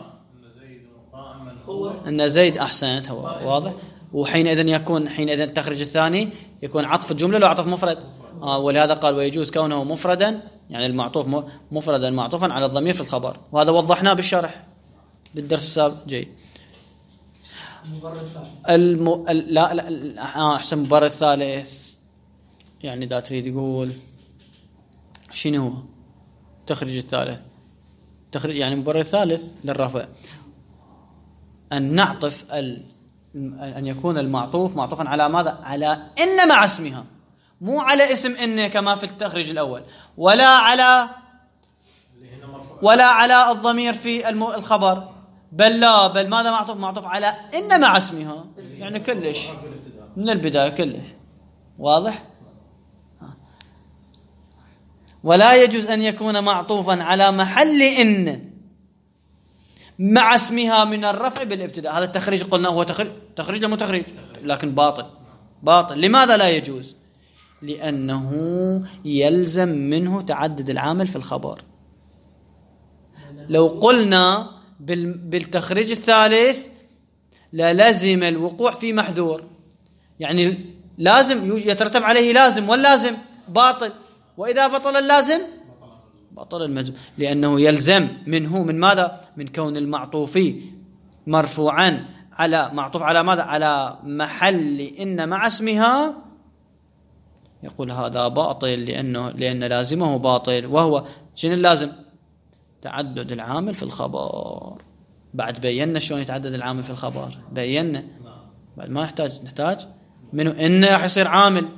Speaker 1: إن زيد أحسنت، هو واضح. وحينئذ يكون التخرج الثاني يكون عطف الجملة لو عطف مفرد. ولهذا قال ويجوز كونه مفردا، يعني المعطوف مفردا معطوفا على الضمير في الخبر. وهذا وضحناه بالشرح بالدرس السابق. جيد. أحسن. مبرر الثالث، يعني دا تريد يقول شنو هو تخرج الثالث؟ يعني مبرر الثالث للرفع أن نعطف أن يكون المعطوف معطوفا على ماذا؟ على إن مع اسمها، مو على اسم إن كما في التخريج الأول، ولا على الضمير في الخبر، بل ماذا معطوف على إن مع اسمها، يعني كلش من البداية كلش. واضح؟ ولا يجوز أن يكون معطوفا على محل إن مع اسمها من الرفع بالابتداء. هذا التخريج قلنا هو تخريج المتخرج، لكن باطل. لماذا لا يجوز؟ لأنه يلزم منه تعدد العامل في الخبر. لو قلنا بالتخريج الثالث لازم الوقوع في محذور، يعني لازم يترتب عليه لازم، واللازم باطل. وإذا بطل اللازم بطل المجزوم، لأنه يلزم منه من ماذا؟ من كون المعطوف مرفوعا على معطوف على ماذا؟ على محل إن مع اسمها. يقول هذا باطل لأن لازمه باطل، وهو شنو اللازم؟ تعدد العامل في الخبر. بعد بينا شلون يتعدد العامل في الخبر، بينا بعد ما نحتاج منه إنه راح يصير عامل،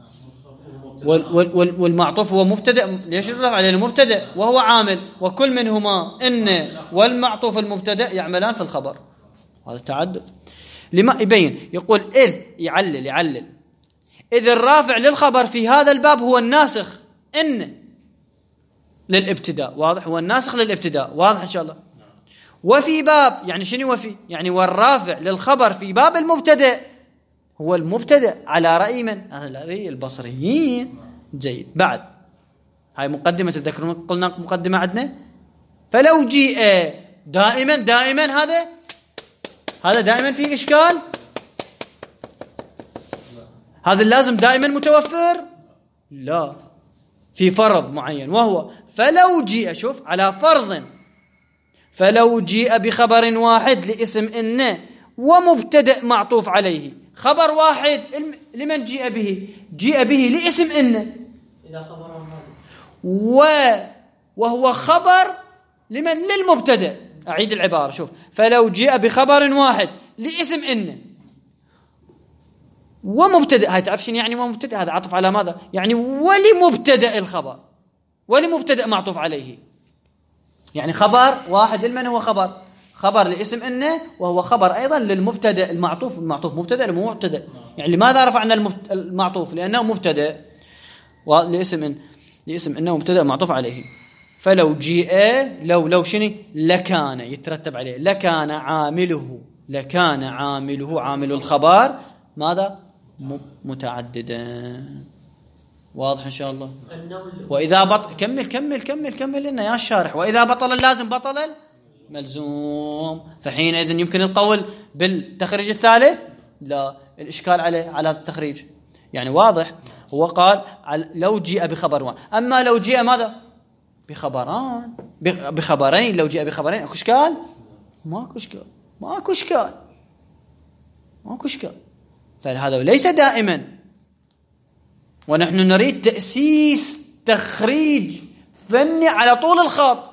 Speaker 1: والمعطوف هو مبتدأ. ليش الرفع؟ على المبتدأ وهو عامل، وكل منهما إن والمعطوف المبتدأ يعملان في الخبر. هذا التعدد لما يبين. يقول إذ يعلل إذ الرافع للخبر في هذا الباب هو الناسخ إن للابتداء. واضح؟ هو الناسخ للابتداء. واضح إن شاء الله. وفي باب يعني شنو وفي؟ يعني والرافع للخبر في باب المبتدأ هو المبتدأ على رأي من؟ على رأي البصريين. جيد. بعد هاي مقدمة تذكرون قلنا مقدمة عندنا. فلو جيء دائما هذا دائما فيه إشكال. هذا اللازم دائما متوفر؟ لا، في فرض معين، وهو فلو جيء. شوف على فرض، فلو جيء بخبر واحد لاسم إن ومبتدأ معطوف عليه. خبر واحد لمن جيء به؟ جيء به لاسم إن،
Speaker 3: إذا خبر
Speaker 1: وهو خبر لمن؟ للمبتدأ. أعيد العبارة. شوف فلو جيء بخبر واحد لاسم إن ومبتدأ. هاي تعرف شنو يعني ومبتدأ؟ هذا عطف على ماذا؟ يعني ولمبتدأ الخبر، ولمبتدأ معطوف عليه. يعني خبر واحد لمن هو خبر لاسم إنه، وهو خبر أيضا للمبتدأ المعطوف مبتدأ لمبتدأ. يعني لماذا رفعنا المعطوف؟ لأنه مبتدأ لاسم إنه مبتدأ معطوف عليه. فلو جيء لو شنو؟ لكان يترتب عليه، لكان عامله عامل الخبر ماذا؟ متعددا. واضح إن شاء الله. وإذا كمل لنا يا الشارح. وإذا بطل اللازم بطل الملزوم، فحينئذ يمكن القول بالتخريج الثالث؟ لا، الإشكال على هذا التخريج. يعني واضح. هو قال لو جيء بخبر واحد. أما لو جيء ماذا؟ بخبرين. لو جيء بخبرين اكو اشكال؟ ماكو اشكال. فهذا ليس دائما، ونحن نريد تأسيس تخريج فني على طول الخط.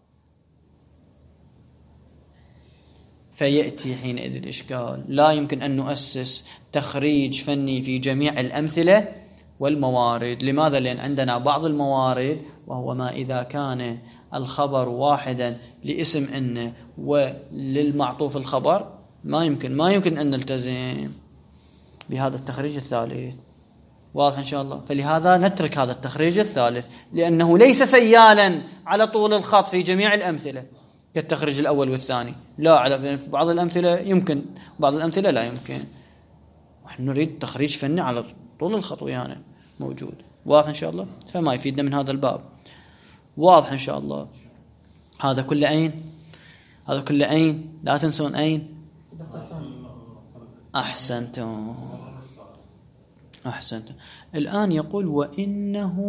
Speaker 1: فيأتي حينئذ الإشكال. لا يمكن أن نؤسس تخريج فني في جميع الأمثلة والموارد. لماذا؟ لأن عندنا بعض الموارد، وهو ما إذا كان الخبر واحدا لاسم إن وللمعطوف الخبر، ما يمكن أن نلتزم بهذا التخريج الثالث. واضح إن شاء الله. فلهذا نترك هذا التخريج الثالث، لأنه ليس سيالا على طول الخط في جميع الأمثلة كالتخريج الأول والثاني. لا، على بعض الأمثلة يمكن، بعض الأمثلة لا يمكن. نحن نريد تخريج فني على طول الخط ويانا موجود. واضح إن شاء الله. فما يفيدنا من هذا الباب. واضح إن شاء الله. هذا كله أين؟ لا تنسون أين. أحسنتم. الآن يقول وإنه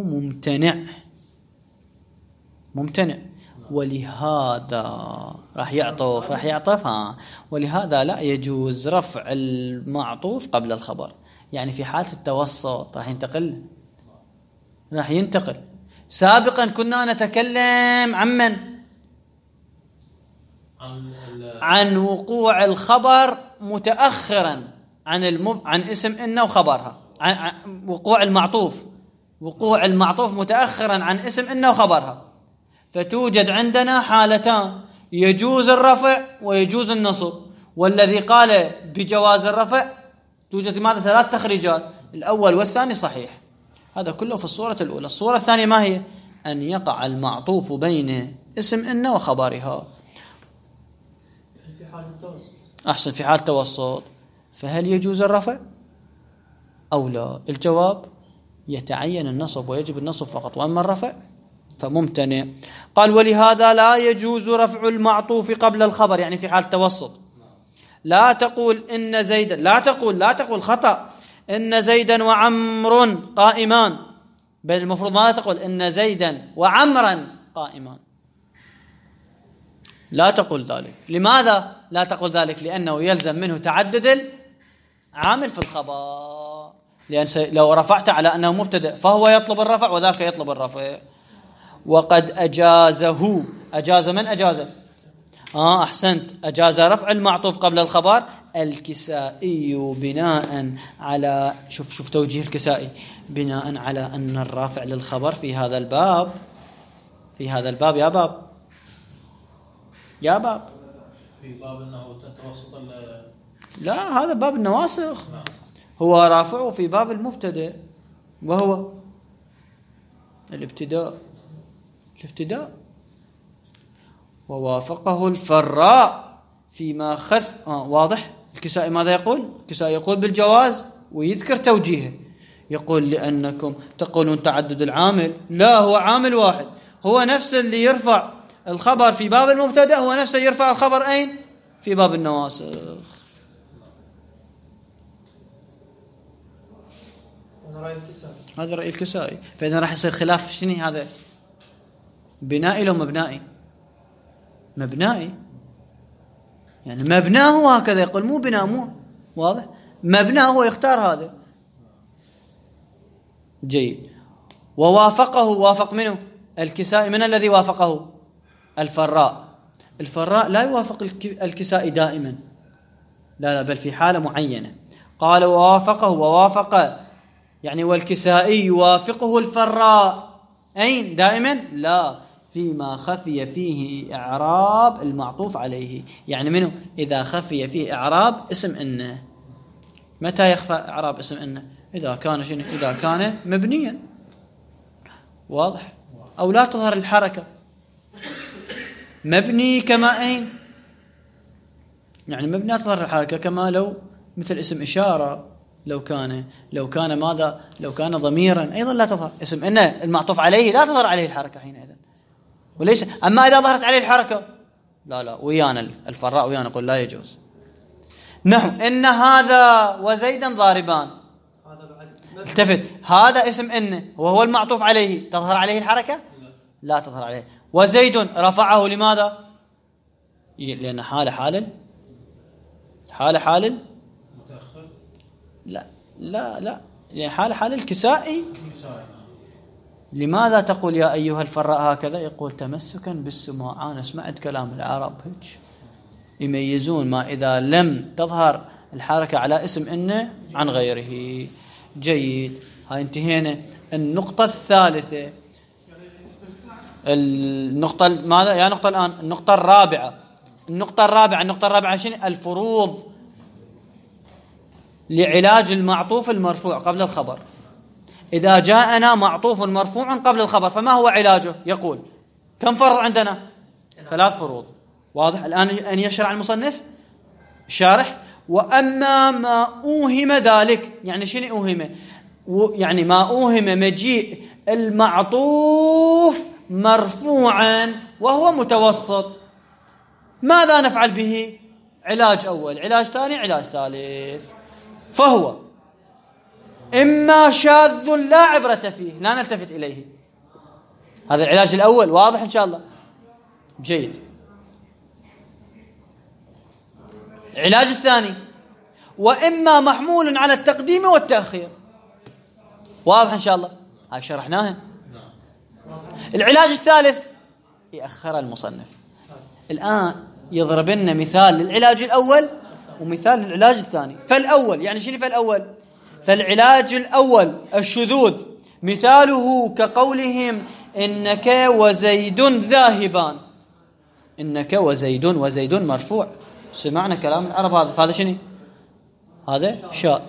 Speaker 1: ممتنع، ولهذا راح يعطف ولهذا لا يجوز رفع المعطوف قبل الخبر. يعني في حالة التوسط راح ينتقل. سابقا كنا نتكلم عن وقوع الخبر متأخرا عن اسم إن وخبرها، عن وقوع المعطوف متأخرا عن اسم إن وخبرها. فتوجد عندنا حالتان، يجوز الرفع ويجوز النصب. والذي قال بجواز الرفع توجد ماذا؟ 3 تخريجات، الأول والثاني صحيح. هذا كله في الصورة الأولى. الصورة الثانية ما هي؟ أن يقع المعطوف بين اسم إن وخبرها
Speaker 3: في حال التوسط.
Speaker 1: أحسن، في حال التوسط. فهل يجوز الرفع أو لا؟ الجواب يتعين النصب ويجب النصب فقط، وأما الرفع فممتنع. قال ولهذا لا يجوز رفع المعطوف قبل الخبر، يعني في حال التوسط. لا تقول إن زيدا، لا تقول خطأ، إن زيدا وعمر قائمان بل المفروض ماذا تقول؟ إن زيدا وعمرا قائمان. لا تقول ذلك. لماذا لا تقول ذلك؟ لأنه يلزم منه تعدد العامل في الخبر، لأن لو رفعت على أنه مبتدأ فهو يطلب الرفع وذاك يطلب الرفع. وقد أجازه. أجاز من أجاز؟ أحسنت. أجاز رفع المعطوف قبل الخبر الكسائي بناء على شوف توجيه الكسائي، بناء على أن الرافع للخبر في هذا الباب يا باب
Speaker 2: في باب أنه توسط
Speaker 1: لا، هذا باب النواسخ. هو رافعه في باب المبتدأ وهو الابتداء. ووافقه الفراء فيما خف. واضح. الكسائي ماذا يقول؟ الكسائي يقول بالجواز ويذكر توجيهه، يقول لأنكم تقولون تعدد العامل. لا، هو عامل واحد، هو نفس اللي يرفع الخبر في باب المبتدأ هو نفسه يرفع الخبر أين؟ في باب النواسخ. هذا رأي الكسائي. فإذا راح يصير خلاف شنو هذا؟ بنائي لو مبنائي؟ مبنائي، يعني مبناه هكذا يقول، مو بناء، مو واضح. مبناه هو يختار هذا. جيد. ووافقه. وافق منه الكسائي. من الذي وافقه؟ الفراء لا يوافق الكسائي دائما، لا بل في حالة معينة. قال ووافق يعني والكسائي يوافقه الفراء أين؟ دائما؟ لا، فيما خفي فيه إعراب المعطوف عليه. يعني منه إذا خفي فيه إعراب اسم إنه. متى يخفى إعراب اسم إنه؟ إذا كان شنو؟ إذا كان مبنيا. واضح. أو لا تظهر الحركة. مبني كما أين؟ يعني مبني تظهر الحركة كما لو مثل اسم إشارة. لو كان ماذا؟ لو كان ضميرا أيضا لا تظهر. اسم إن المعطوف عليه لا تظهر عليه الحركة حينئذ. وليس أما إذا ظهرت عليه الحركة لا ويانا الفراء ويانا نقول لا يجوز. نحو إن هذا وزيدا ضاربان. التفت. هذا اسم إن وهو المعطوف عليه، تظهر عليه الحركة؟ لا تظهر عليه. وزيد رفعه لماذا؟ لأن حال
Speaker 2: متأخر.
Speaker 1: لا يعني حال الكسائي. لماذا تقول يا أيها الفراء هكذا؟ يقول تمسكا بالسماع. أنا سمعت كلام العرب هيك يميزون ما إذا لم تظهر الحركة على اسم إن عن غيره. جيد. هاي انتهينا. النقطة الثالثة. النقطة ماذا يا نقطة الآن؟ النقطة الرابعة شنو؟ الفروض لعلاج المعطوف المرفوع قبل الخبر. إذا جاءنا معطوف مرفوع قبل الخبر فما هو علاجه؟ يقول كم فرض عندنا؟ 3 فروض. واضح. الآن أن يشرع المصنف الشارح. وأما ما أوهم ذلك. يعني شنو أوهم؟ يعني ما أوهم مجيء المعطوف مرفوعا وهو متوسط، ماذا نفعل به؟ علاج أول، علاج ثاني، علاج ثالث. فهو إما شاذ لا عبرة فيه، لا نلتفت إليه. هذا العلاج الأول. واضح إن شاء الله؟ جيد. العلاج الثاني وإما محمول على التقديم والتأخير. واضح إن شاء الله؟ هاي شرحناها. العلاج الثالث يأخر المصنف. الآن يضرب لنا مثال للعلاج الأول ومثال للعلاج الثاني. فالأول يعني شنو؟ فالعلاج الأول الشذوذ مثاله كقولهم إنك وزيد ذاهبان. إنك وزيد مرفوع. سمعنا كلام العرب هذا. فهذا شنو؟ هذا شاء.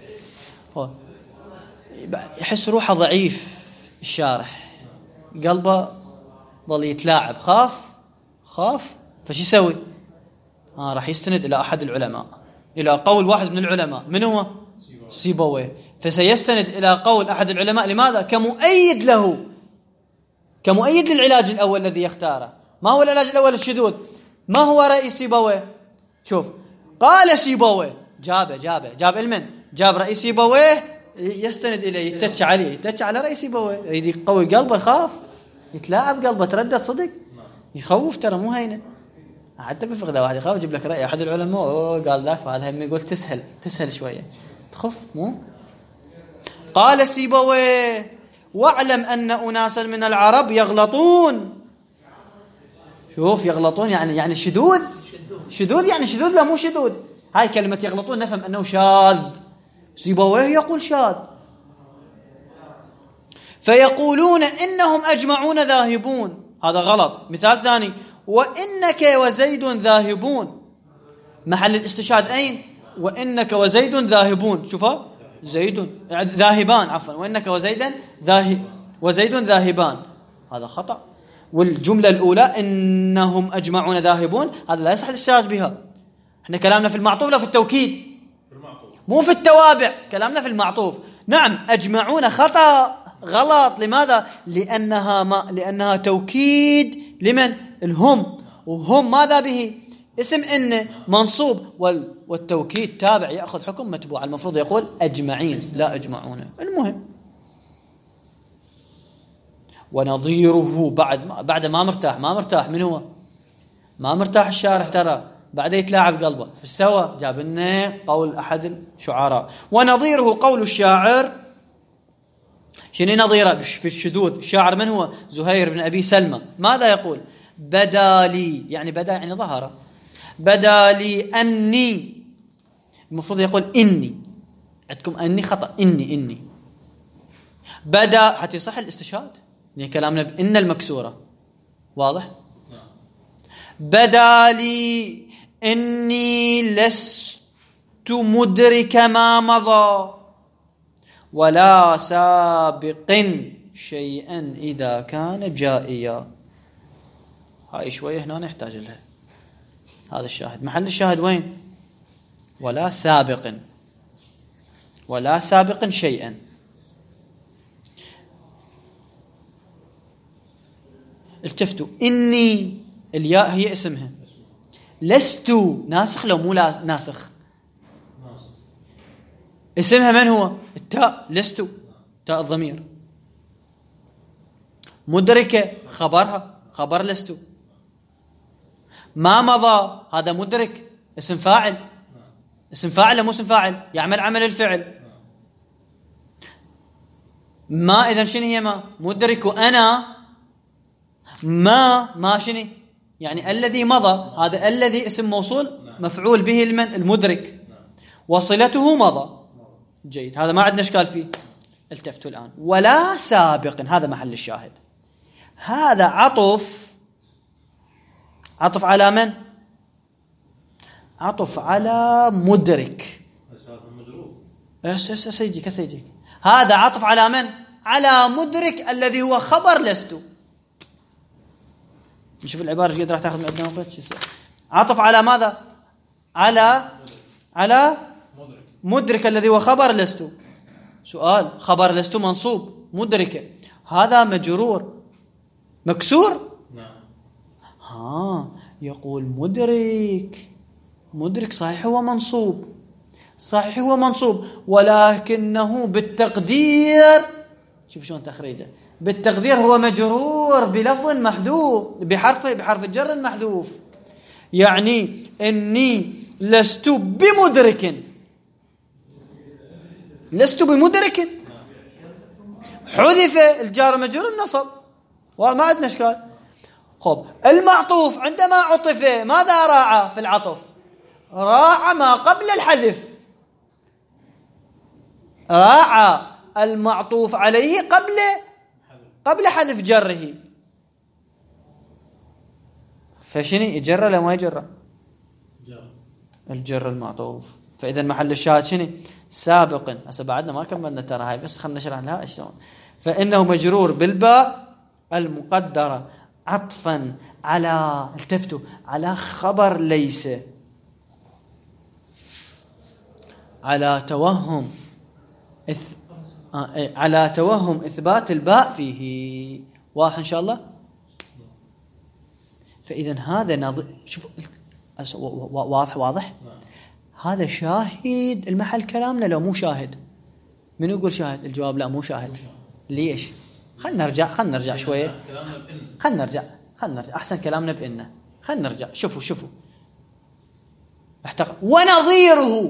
Speaker 1: يحس روحه ضعيف الشارح، قلبه ظل يتلاعب، خاف فش يسوي؟ راح يستند إلى أحد العلماء، إلى قول واحد من العلماء. من هو؟ سيبويه. فسيستند إلى قول أحد العلماء. لماذا؟ كمؤيد للعلاج الأول الذي يختاره. ما هو العلاج الأول؟ الشذوذ. ما هو رأي سيبويه؟ شوف، قال سيبويه، جاب المن، جاب رأي سيبويه يستند إليه، يتك عليه، يتك على رأي سيبويه، يريد يقوي قلبه، يخاف يتلاعب قلبه، تردد صدق، يخوف ترى مو هينه. حتى بفقده واحد يخاف يجيب لك رأي أحد العلماء قال ذاك، فهذا هم يقول تسهل شوية، تخف مو. قال سيبويه: واعلم أن أناسا من العرب يغلطون. شوف يغلطون يعني شذوذ يعني شذوذ، لا مو شذوذ. هاي كلمة يغلطون نفهم أنه شاذ، سيبويه يقول شاذ. فيقولون إنهم أجمعون ذاهبون، هذا غلط. مثال ثاني: وإنك وزيد ذاهبون، محل الاستشهاد أين؟ وإنك وزيد ذاهبون، شوفوا زيد ذاهبان، عفوا، وإنك وزيد ذاهبان، هذا خطأ. والجملة الأولى إنهم أجمعون ذاهبون، هذا لا يصح الاستشهاد بها. احنا كلامنا في المعطوف لا في التوكيد، مو في التوابع، كلامنا في المعطوف. نعم أجمعون خطأ، غلط. لماذا؟ لأنها توكيد لمن؟ الهم، وهم ماذا به؟ اسم إن منصوب، والتوكيد تابع يأخذ حكم متبوع، المفروض يقول أجمعين لا أجمعون. المهم ونظيره بعد ما مرتاح من هو؟ ما مرتاح الشارح ترى، بعد يتلاعب قلبه في السوا. جاب لنا قول أحد الشعراء: ونظيره قول الشاعر. شنو نظيره في الشذوذ؟ الشاعر من هو؟ زهير بن أبي سلمى. ماذا يقول؟ بدا لي، يعني بدا يعني ظهر، بدا لي أني، المفروض يقول إني، عندكم أني خطأ، إني بدا حتى يصح الاستشهاد، يعني كلامنا بإن المكسورة، واضح؟ بدا لي إني لست مدرك ما مضى ولا سابق شيئا إذا كان جائيا. هاي شوية هنا نحتاج لها. هذا الشاهد، محل الشاهد وين؟ ولا سابق شيئا. التفتوا، إني الياء هي اسمها، لست ناسخ لو مو ناسخ؟ اسمها من هو؟ التاء، لست تاء الضمير. مدركة خبرها، خبر لست. ما مضى هذا مدرك، اسم فاعل، اسم فاعل مو اسم فاعل، يعمل عمل الفعل. ما إذن شنو هي؟ ما مدرك. وأنا ما شنو يعني؟ الذي مضى، هذا الذي اسم موصول مفعول به المدرك، وصلته مضى. جيد، هذا ما عندنا اشكال فيه. التفتوا الآن. ولا سابق، هذا محل الشاهد. هذا عطف على من؟ عطف على مدرك. سيجيك. هذا عطف على من؟ على مدرك الذي هو خبر لست. نشوف العبارة ايش قد راح تاخذ من عندنا وقت. عطف على ماذا؟ على مدرك الذي هو خبر لست. سؤال: خبر لست منصوب، مدركه هذا مجرور مكسور؟ نعم. يقول مدرك صحيح هو منصوب، ولكنه بالتقدير، شوف شلون تخريجه، بالتقدير هو مجرور بلفظ محذوف، بحرف الجر محذوف. يعني إني لست بمدرك، حذف الجار مجرور النصب، وما عندنا اشكال. خب المعطوف عندما عطف ماذا راعى في العطف؟ راعى ما قبل الحذف، راعى المعطوف عليه قبل حذف جره. فشنو يجر ولا ما يجر؟ الجر المعطوف. فإذا محل الشاهد شنو؟ سابق. هسه بعدنا ما كملنا ترى هاي، بس خلنا نشرح لها شلون. فإنه مجرور بالباء المقدرة عطفا على، التفتوا، على خبر ليس، على توهم إثبات الباء فيه. واضح إن شاء الله؟ فإذا هذا شوف واضح. هذا شاهد المحل كلامنا لو مو شاهد؟ من يقول شاهد؟ الجواب لا مو شاهد. ليش؟ خلنا نرجع شويه. خلنا نرجع احسن كلامنا بإنه. خلنا نرجع. شوفوا ونظيره،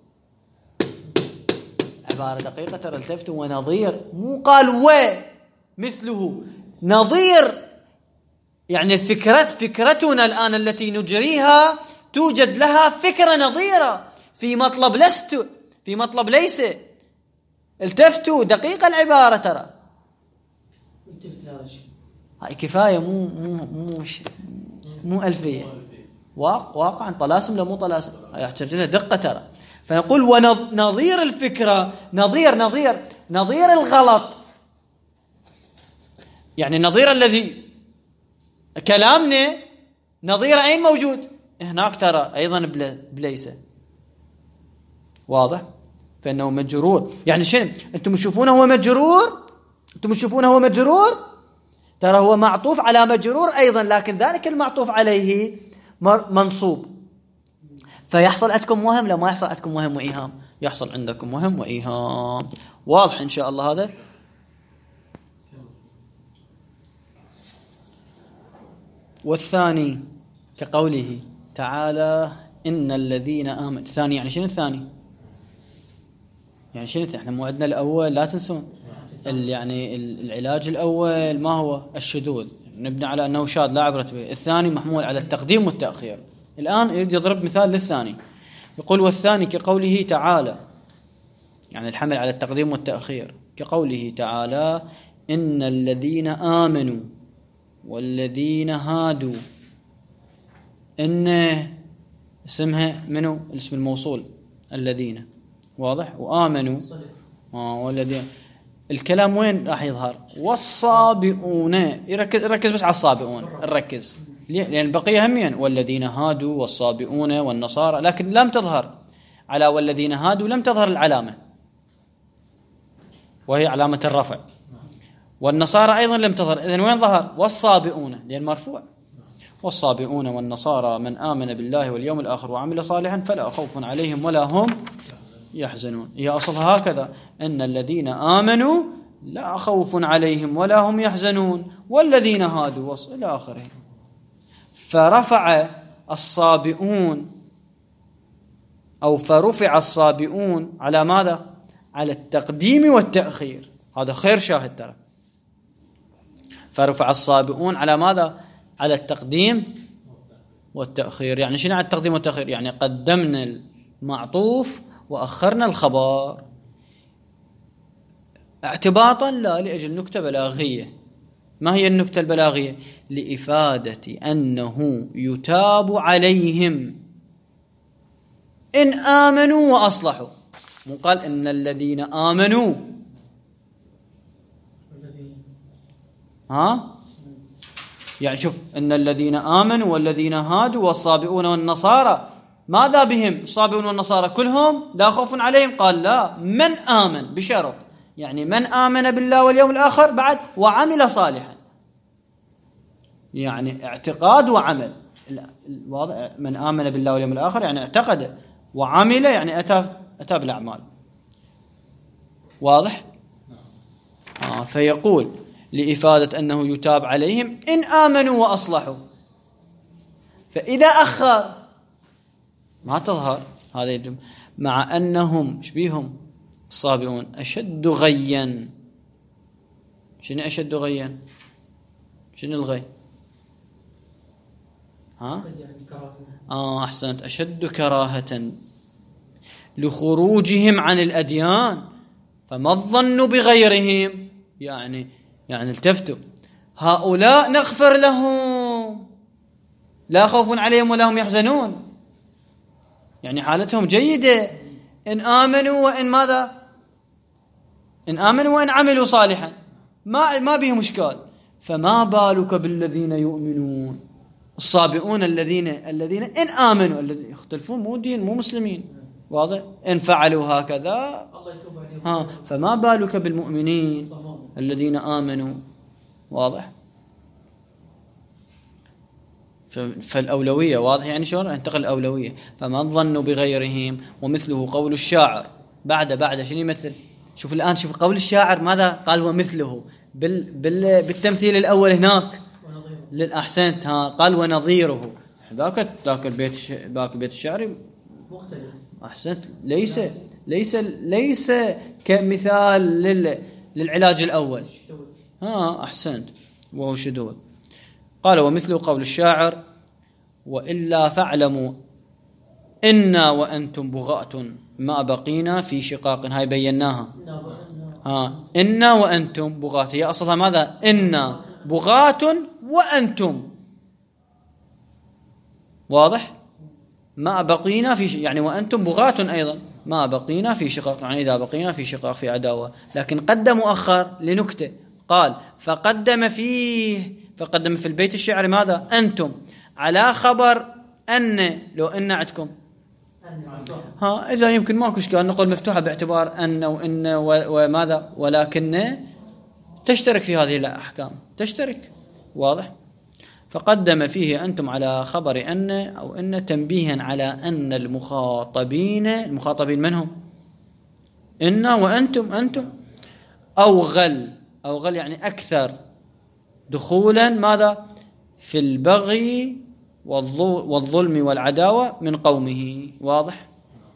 Speaker 1: عبارة دقيقة ترى. التفتوا ونظير، مو قال مثله، نظير. يعني فكرتنا الآن التي نجريها توجد لها فكرة نظيرة في مطلب ليس. التفتوا، دقيقة العبارة ترى. هاي كفاية، مو ألفية. واقعا طلاسم لا مو طلاسم، يحتاج لها دقة ترى. فنقول ونظير الفكرة، نظير الغلط. يعني نظير الذي كلامنا نظير أين موجود؟ هناك ترى أيضا بليس. واضح؟ فإنه مجرور. يعني شنو؟ أنتم تشوفونه هو مجرور، ترى هو معطوف على مجرور أيضا، لكن ذلك المعطوف عليه منصوب. فيحصل عندكم وهم، لا ما يحصل عندكم وهم وإيهام؟ يحصل عندكم وهم وإيهام. واضح إن شاء الله هذا. والثاني كقوله تعالى إن الذين آمنوا. الثاني يعني شنو الثاني؟ يعني شنو؟ احنا مو عندنا الأول، لا تنسون. يعني العلاج الأول ما هو؟ الشذوذ، نبني على أنه شاذ لا عبرة به. الثاني محمول على التقديم والتأخير. الآن يريد يضرب مثال للثاني، يقول والثاني كقوله تعالى، يعني الحمل على التقديم والتأخير، كقوله تعالى إن الذين آمنوا والذين هادوا. إن اسمها منو؟ الاسم الموصول الذين، واضح؟ وآمنوا والذين. الكلام وين راح يظهر؟ والصابئون. يركز بس على الصابئون، نركز لأن البقية همين، والذين هادوا والصابئون والنصارى، لكن لم تظهر على والذين هادوا، لم تظهر العلامة وهي علامة الرفع. والنصارى أيضا لم تظهر. إذن وين ظهر؟ والصابئون، لأن مرفوع. والصابئون والنصارى من آمن بالله واليوم الآخر وعمل صالحا فلا خوف عليهم ولا هم يحزنون. هي أصلها هكذا، أن الذين آمنوا لا خوف عليهم ولا هم يحزنون والذين هادوا إلى آخره. فرفع الصابئون على ماذا؟ على التقديم والتأخير. هذا خير شاهد ترى. فرفع الصابئون على ماذا؟ على التقديم والتأخير. يعني شنو على التقديم والتأخير؟ يعني قدمنا المعطوف وأخرنا الخبر اعتباطا، لا لأجل نكتة بلاغية. ما هي النكتة البلاغية؟ لإفادة أنه يتاب عليهم إن آمنوا وأصلحوا. مو قال إن الذين آمنوا، يعني شوف، إن الذين آمنوا والذين هادوا والصابئون والنصارى، ماذا بهم؟ الصابئون والنصارى كلهم لا خوف عليهم؟ قال لا، من آمن بشرط، يعني من آمن بالله واليوم الآخر بعد وعمل صالحا، يعني اعتقاد وعمل. واضح؟ من آمن بالله واليوم الآخر يعني اعتقد، وعمل يعني أتى بالأعمال. واضح؟ فيقول لإفادة أنه يتاب عليهم إن آمنوا وأصلحوا. فإذا أخر ما تظهر هذا الجملة، مع أنهم شبيهم الصابئون أشد غيا. شنو أشد غيا؟ شنو الغي؟ أحسنت، أشد كراهة لخروجهم عن الأديان. فما الظن بغيرهم؟ يعني التفتوا، هؤلاء نغفر لهم لا خوف عليهم ولا هم يحزنون، يعني حالتهم جيدة إن آمنوا وإن ماذا؟ إن آمنوا وإن عملوا صالحا، ما بهم إشكال. فما بالك بالذين يؤمنون الصابئون الذين إن آمنوا، الذين يختلفون، مو دين مو مسلمين. واضح؟ إن فعلوا هكذا فما بالك بالمؤمنين الذين آمنوا. واضح؟ فالأولوية واضح يعني شلون انتقل الأولوية. فما الظن بغيرهم، ومثله قول الشاعر بعد شنو يمثل؟ شوف الآن، شوف قول الشاعر ماذا قال؟ ومثله بالتمثيل الأول هناك للأحسنت، قال ونظيره. ذاك البيت الشعري
Speaker 3: مختلف.
Speaker 1: أحسنت، ليس كمثال للعلاج الأول. أحسنت، وهو شذوذ. قال ومثل قول الشاعر وإلا فاعلموا إنا وأنتم بغاة ما بقينا في شقاق. هاي بيناها. إنا وأنتم بغاة، هي أصلها ماذا؟ إنا بغاة وأنتم، واضح؟ ما بقينا في يعني وأنتم بغاة أيضا، ما بقينا في شقاق، يعني إذا بقينا في شقاق في عداوة. لكن قدم مؤخر لنكتة، قال فقدم في البيت الشعري ماذا؟ أنتم، على خبر أن، لو أن عندكم إذا يمكن ماكو إشكال نقول مفتوحة باعتبار أن وإن وماذا، ولكن تشترك في هذه الأحكام، تشترك، واضح؟ فقدم فيه أنتم على خبر أن أو أن تنبيها على أن المخاطبين منهم إن وأنتم، أنتم أوغل يعني أكثر دخولا ماذا؟ في البغي والظلم والعداوة من قومه، واضح؟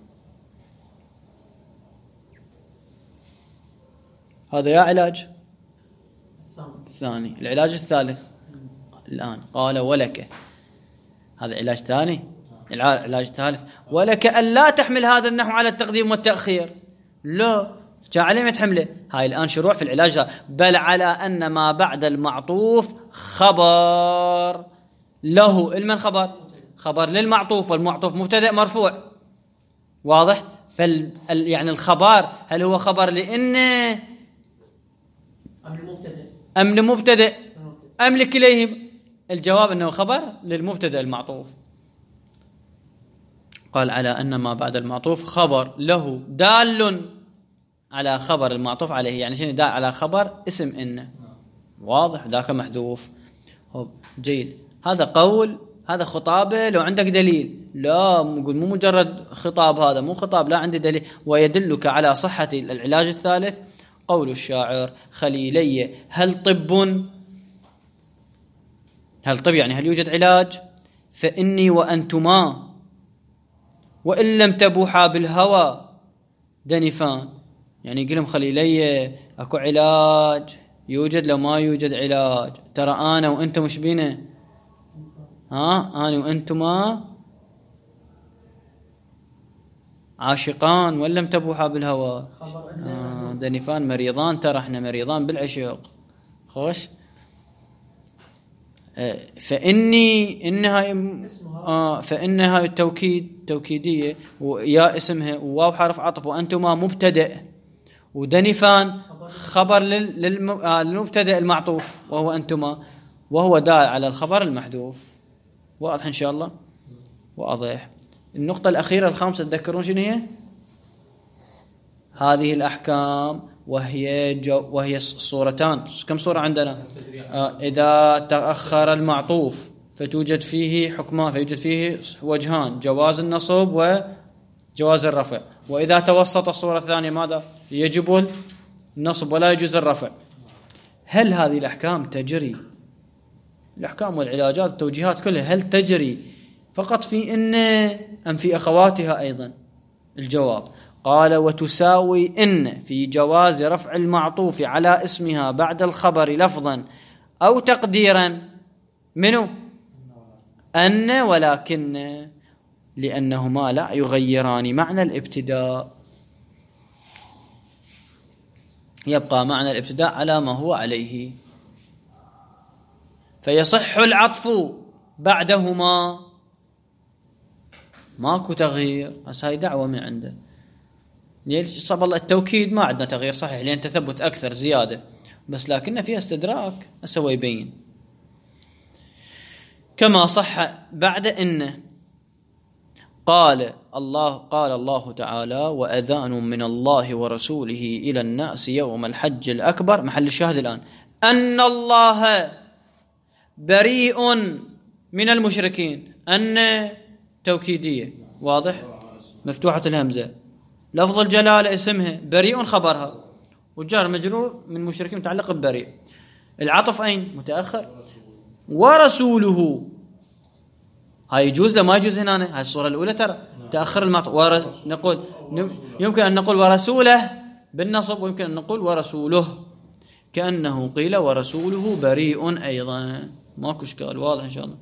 Speaker 1: هذا يا علاج الثاني. العلاج الثالث الآن قال ولك، هذا علاج ثاني. العلاج الثالث ولك ألا تحمل هذا النحو على التقديم والتأخير. لا، عليه ما تحمله. هاي الآن شروع في العلاج، بل على أن ما بعد المعطوف خبر له. المن خبر للمعطوف، والمعطوف مبتدأ مرفوع، واضح؟ يعني الخبر هل هو خبر لإن أم لمبتدأ أم لكليهم؟ الجواب أنه خبر للمبتدأ المعطوف. قال على أن ما بعد المعطوف خبر له دال على خبر المعطوف عليه. يعني شنو دال على خبر اسم إن، واضح؟ ذاك محذوف. جيد، هذا قول، هذا خطابه. لو عندك دليل، لا نقول مو مجرد خطاب، هذا مو خطاب، لا عندي دليل. ويدلك على صحة العلاج الثالث قول الشاعر خليلي هل طب يعني هل يوجد علاج؟ فإني وأنتما وإن لم تبوحا بالهوى دنفان. يعني يقول لهم خليلي أكو علاج يوجد لو ما يوجد علاج. ترى أنا وأنتم مش بينا، أنا وأنتما عاشقان وإن لم تبوحا بالهوى دنفان، مريضان، ترى احنا مريضان بالعشق. خوش. فإنها توكيدية، ويا اسمها وواو حرف عطف، وأنتما مبتدأ، ودنفان خبر للمبتدأ المعطوف وهو أنتما، وهو دال على الخبر المحذوف. واضح إن شاء الله؟ واضح. النقطة الأخيرة الخامسة تذكرون شنو هي؟ هذه الأحكام وهي الصورتان. كم صورة عندنا؟ إذا تأخر المعطوف فتوجد فيه حكمان، فيوجد فيه وجهان، جواز النصب وجواز الرفع. وإذا توسط الصورة الثانية ماذا؟ يجب النصب ولا يجوز الرفع. هل هذه الأحكام تجري، الأحكام والعلاجات والتوجيهات كلها، هل تجري فقط في إن أم في أخواتها أيضا؟ الجواب قال وتساوي إن في جواز رفع المعطوف على اسمها بعد الخبر لفظا أو تقديرا منه أن ولكن، لأنهما لا يغيران معنى الابتداء، يبقى معنى الابتداء على ما هو عليه، فيصح العطف بعدهما، ماكو تغيير. بس هاي دعوة من عنده. صب الله التوكيد ما عندنا تغيير صحيح لأن تثبت أكثر زيادة، بس لكن فيها استدراك أسوي يبين. كما صح بعد إن قال الله تعالى وأذان من الله ورسوله إلى الناس يوم الحج الأكبر. محل الشاهد الآن أن الله بريء من المشركين. أن توكيدية، واضح؟ مفتوحة الهمزة، لفظ الجلالة اسمها، بريء خبرها، والجار مجرور من مشركين متعلق ببريء. العطف أين؟ متأخر. ورسوله هاي يجوز لا ما يجوز هنا؟ هاي الصورة الأولى ترى تأخر المعطف. نقول يمكن أن نقول ورسوله بالنصب، ويمكن أن نقول ورسوله، كأنه قيل ورسوله بريء أيضا. ماكو إشكال، واضح إن شاء الله.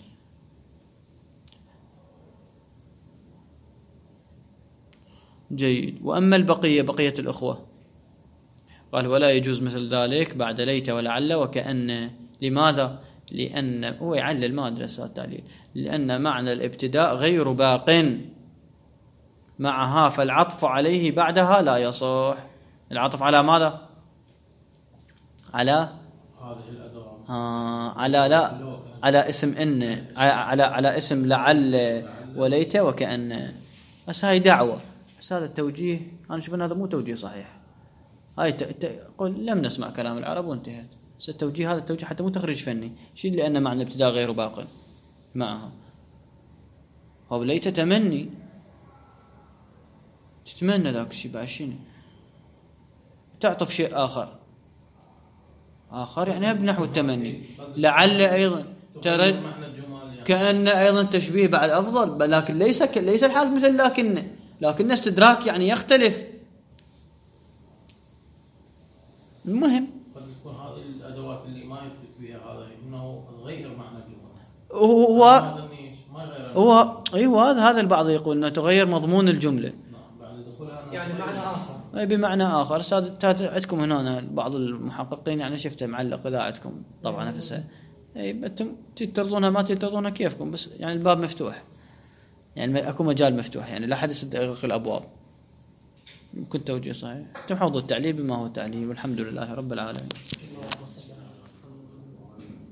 Speaker 1: جيد. وأما البقية بقية الأخوة قال ولا يجوز مثل ذلك بعد ليت ولعل وكأن. لماذا؟ لأن هو يعلل، ما أدري التعليل، لأن معنى الابتداء غير باق معها، فالعطف عليه بعدها لا يصح. العطف على ماذا؟ على
Speaker 2: هذه الأدوات
Speaker 1: على لا على اسم إن، على اسم لعل وليت وكأن. بس هاي دعوة، بس هذا التوجيه أنا أشوف أن هذا مو توجيه صحيح. هاي قل لم نسمع كلام العرب وانتهت. بس التوجيه هذا التوجيه حتى مو تخريج فني شيء، لأن معنى الابتداء غير باق معها. هو ليت تمني، تتمنى ذاك الشيء بعشيني، تعطف شيء آخر يعني بنحو التمني. لعل أيضا ترد، كأن أيضا تشبيه بعد أفضل، لكن ليس الحال مثل لكن استدراك يعني يختلف. المهم
Speaker 2: قد تكون هذه الأدوات اللي ما يثبت بها هذا إنه غير معنى الجملة.
Speaker 1: هو هذا البعض يقول أنه تغير مضمون الجملة
Speaker 2: بعد دخولها
Speaker 3: يعني معنى آخر.
Speaker 1: أي بمعنى آخر. أستاذ عندكم هنا بعض المحققين يعني شفته معلق إذا عندكم طبعا نفسها. أي ترضونها ما ترضونها كيفكم، بس يعني الباب مفتوح، يعني أكو مجال مفتوح، يعني لا حد يغلق الأبواب. يمكن توجيه صحيح. تحوض التعليل بما هو تعليل، والحمد لله رب العالمين.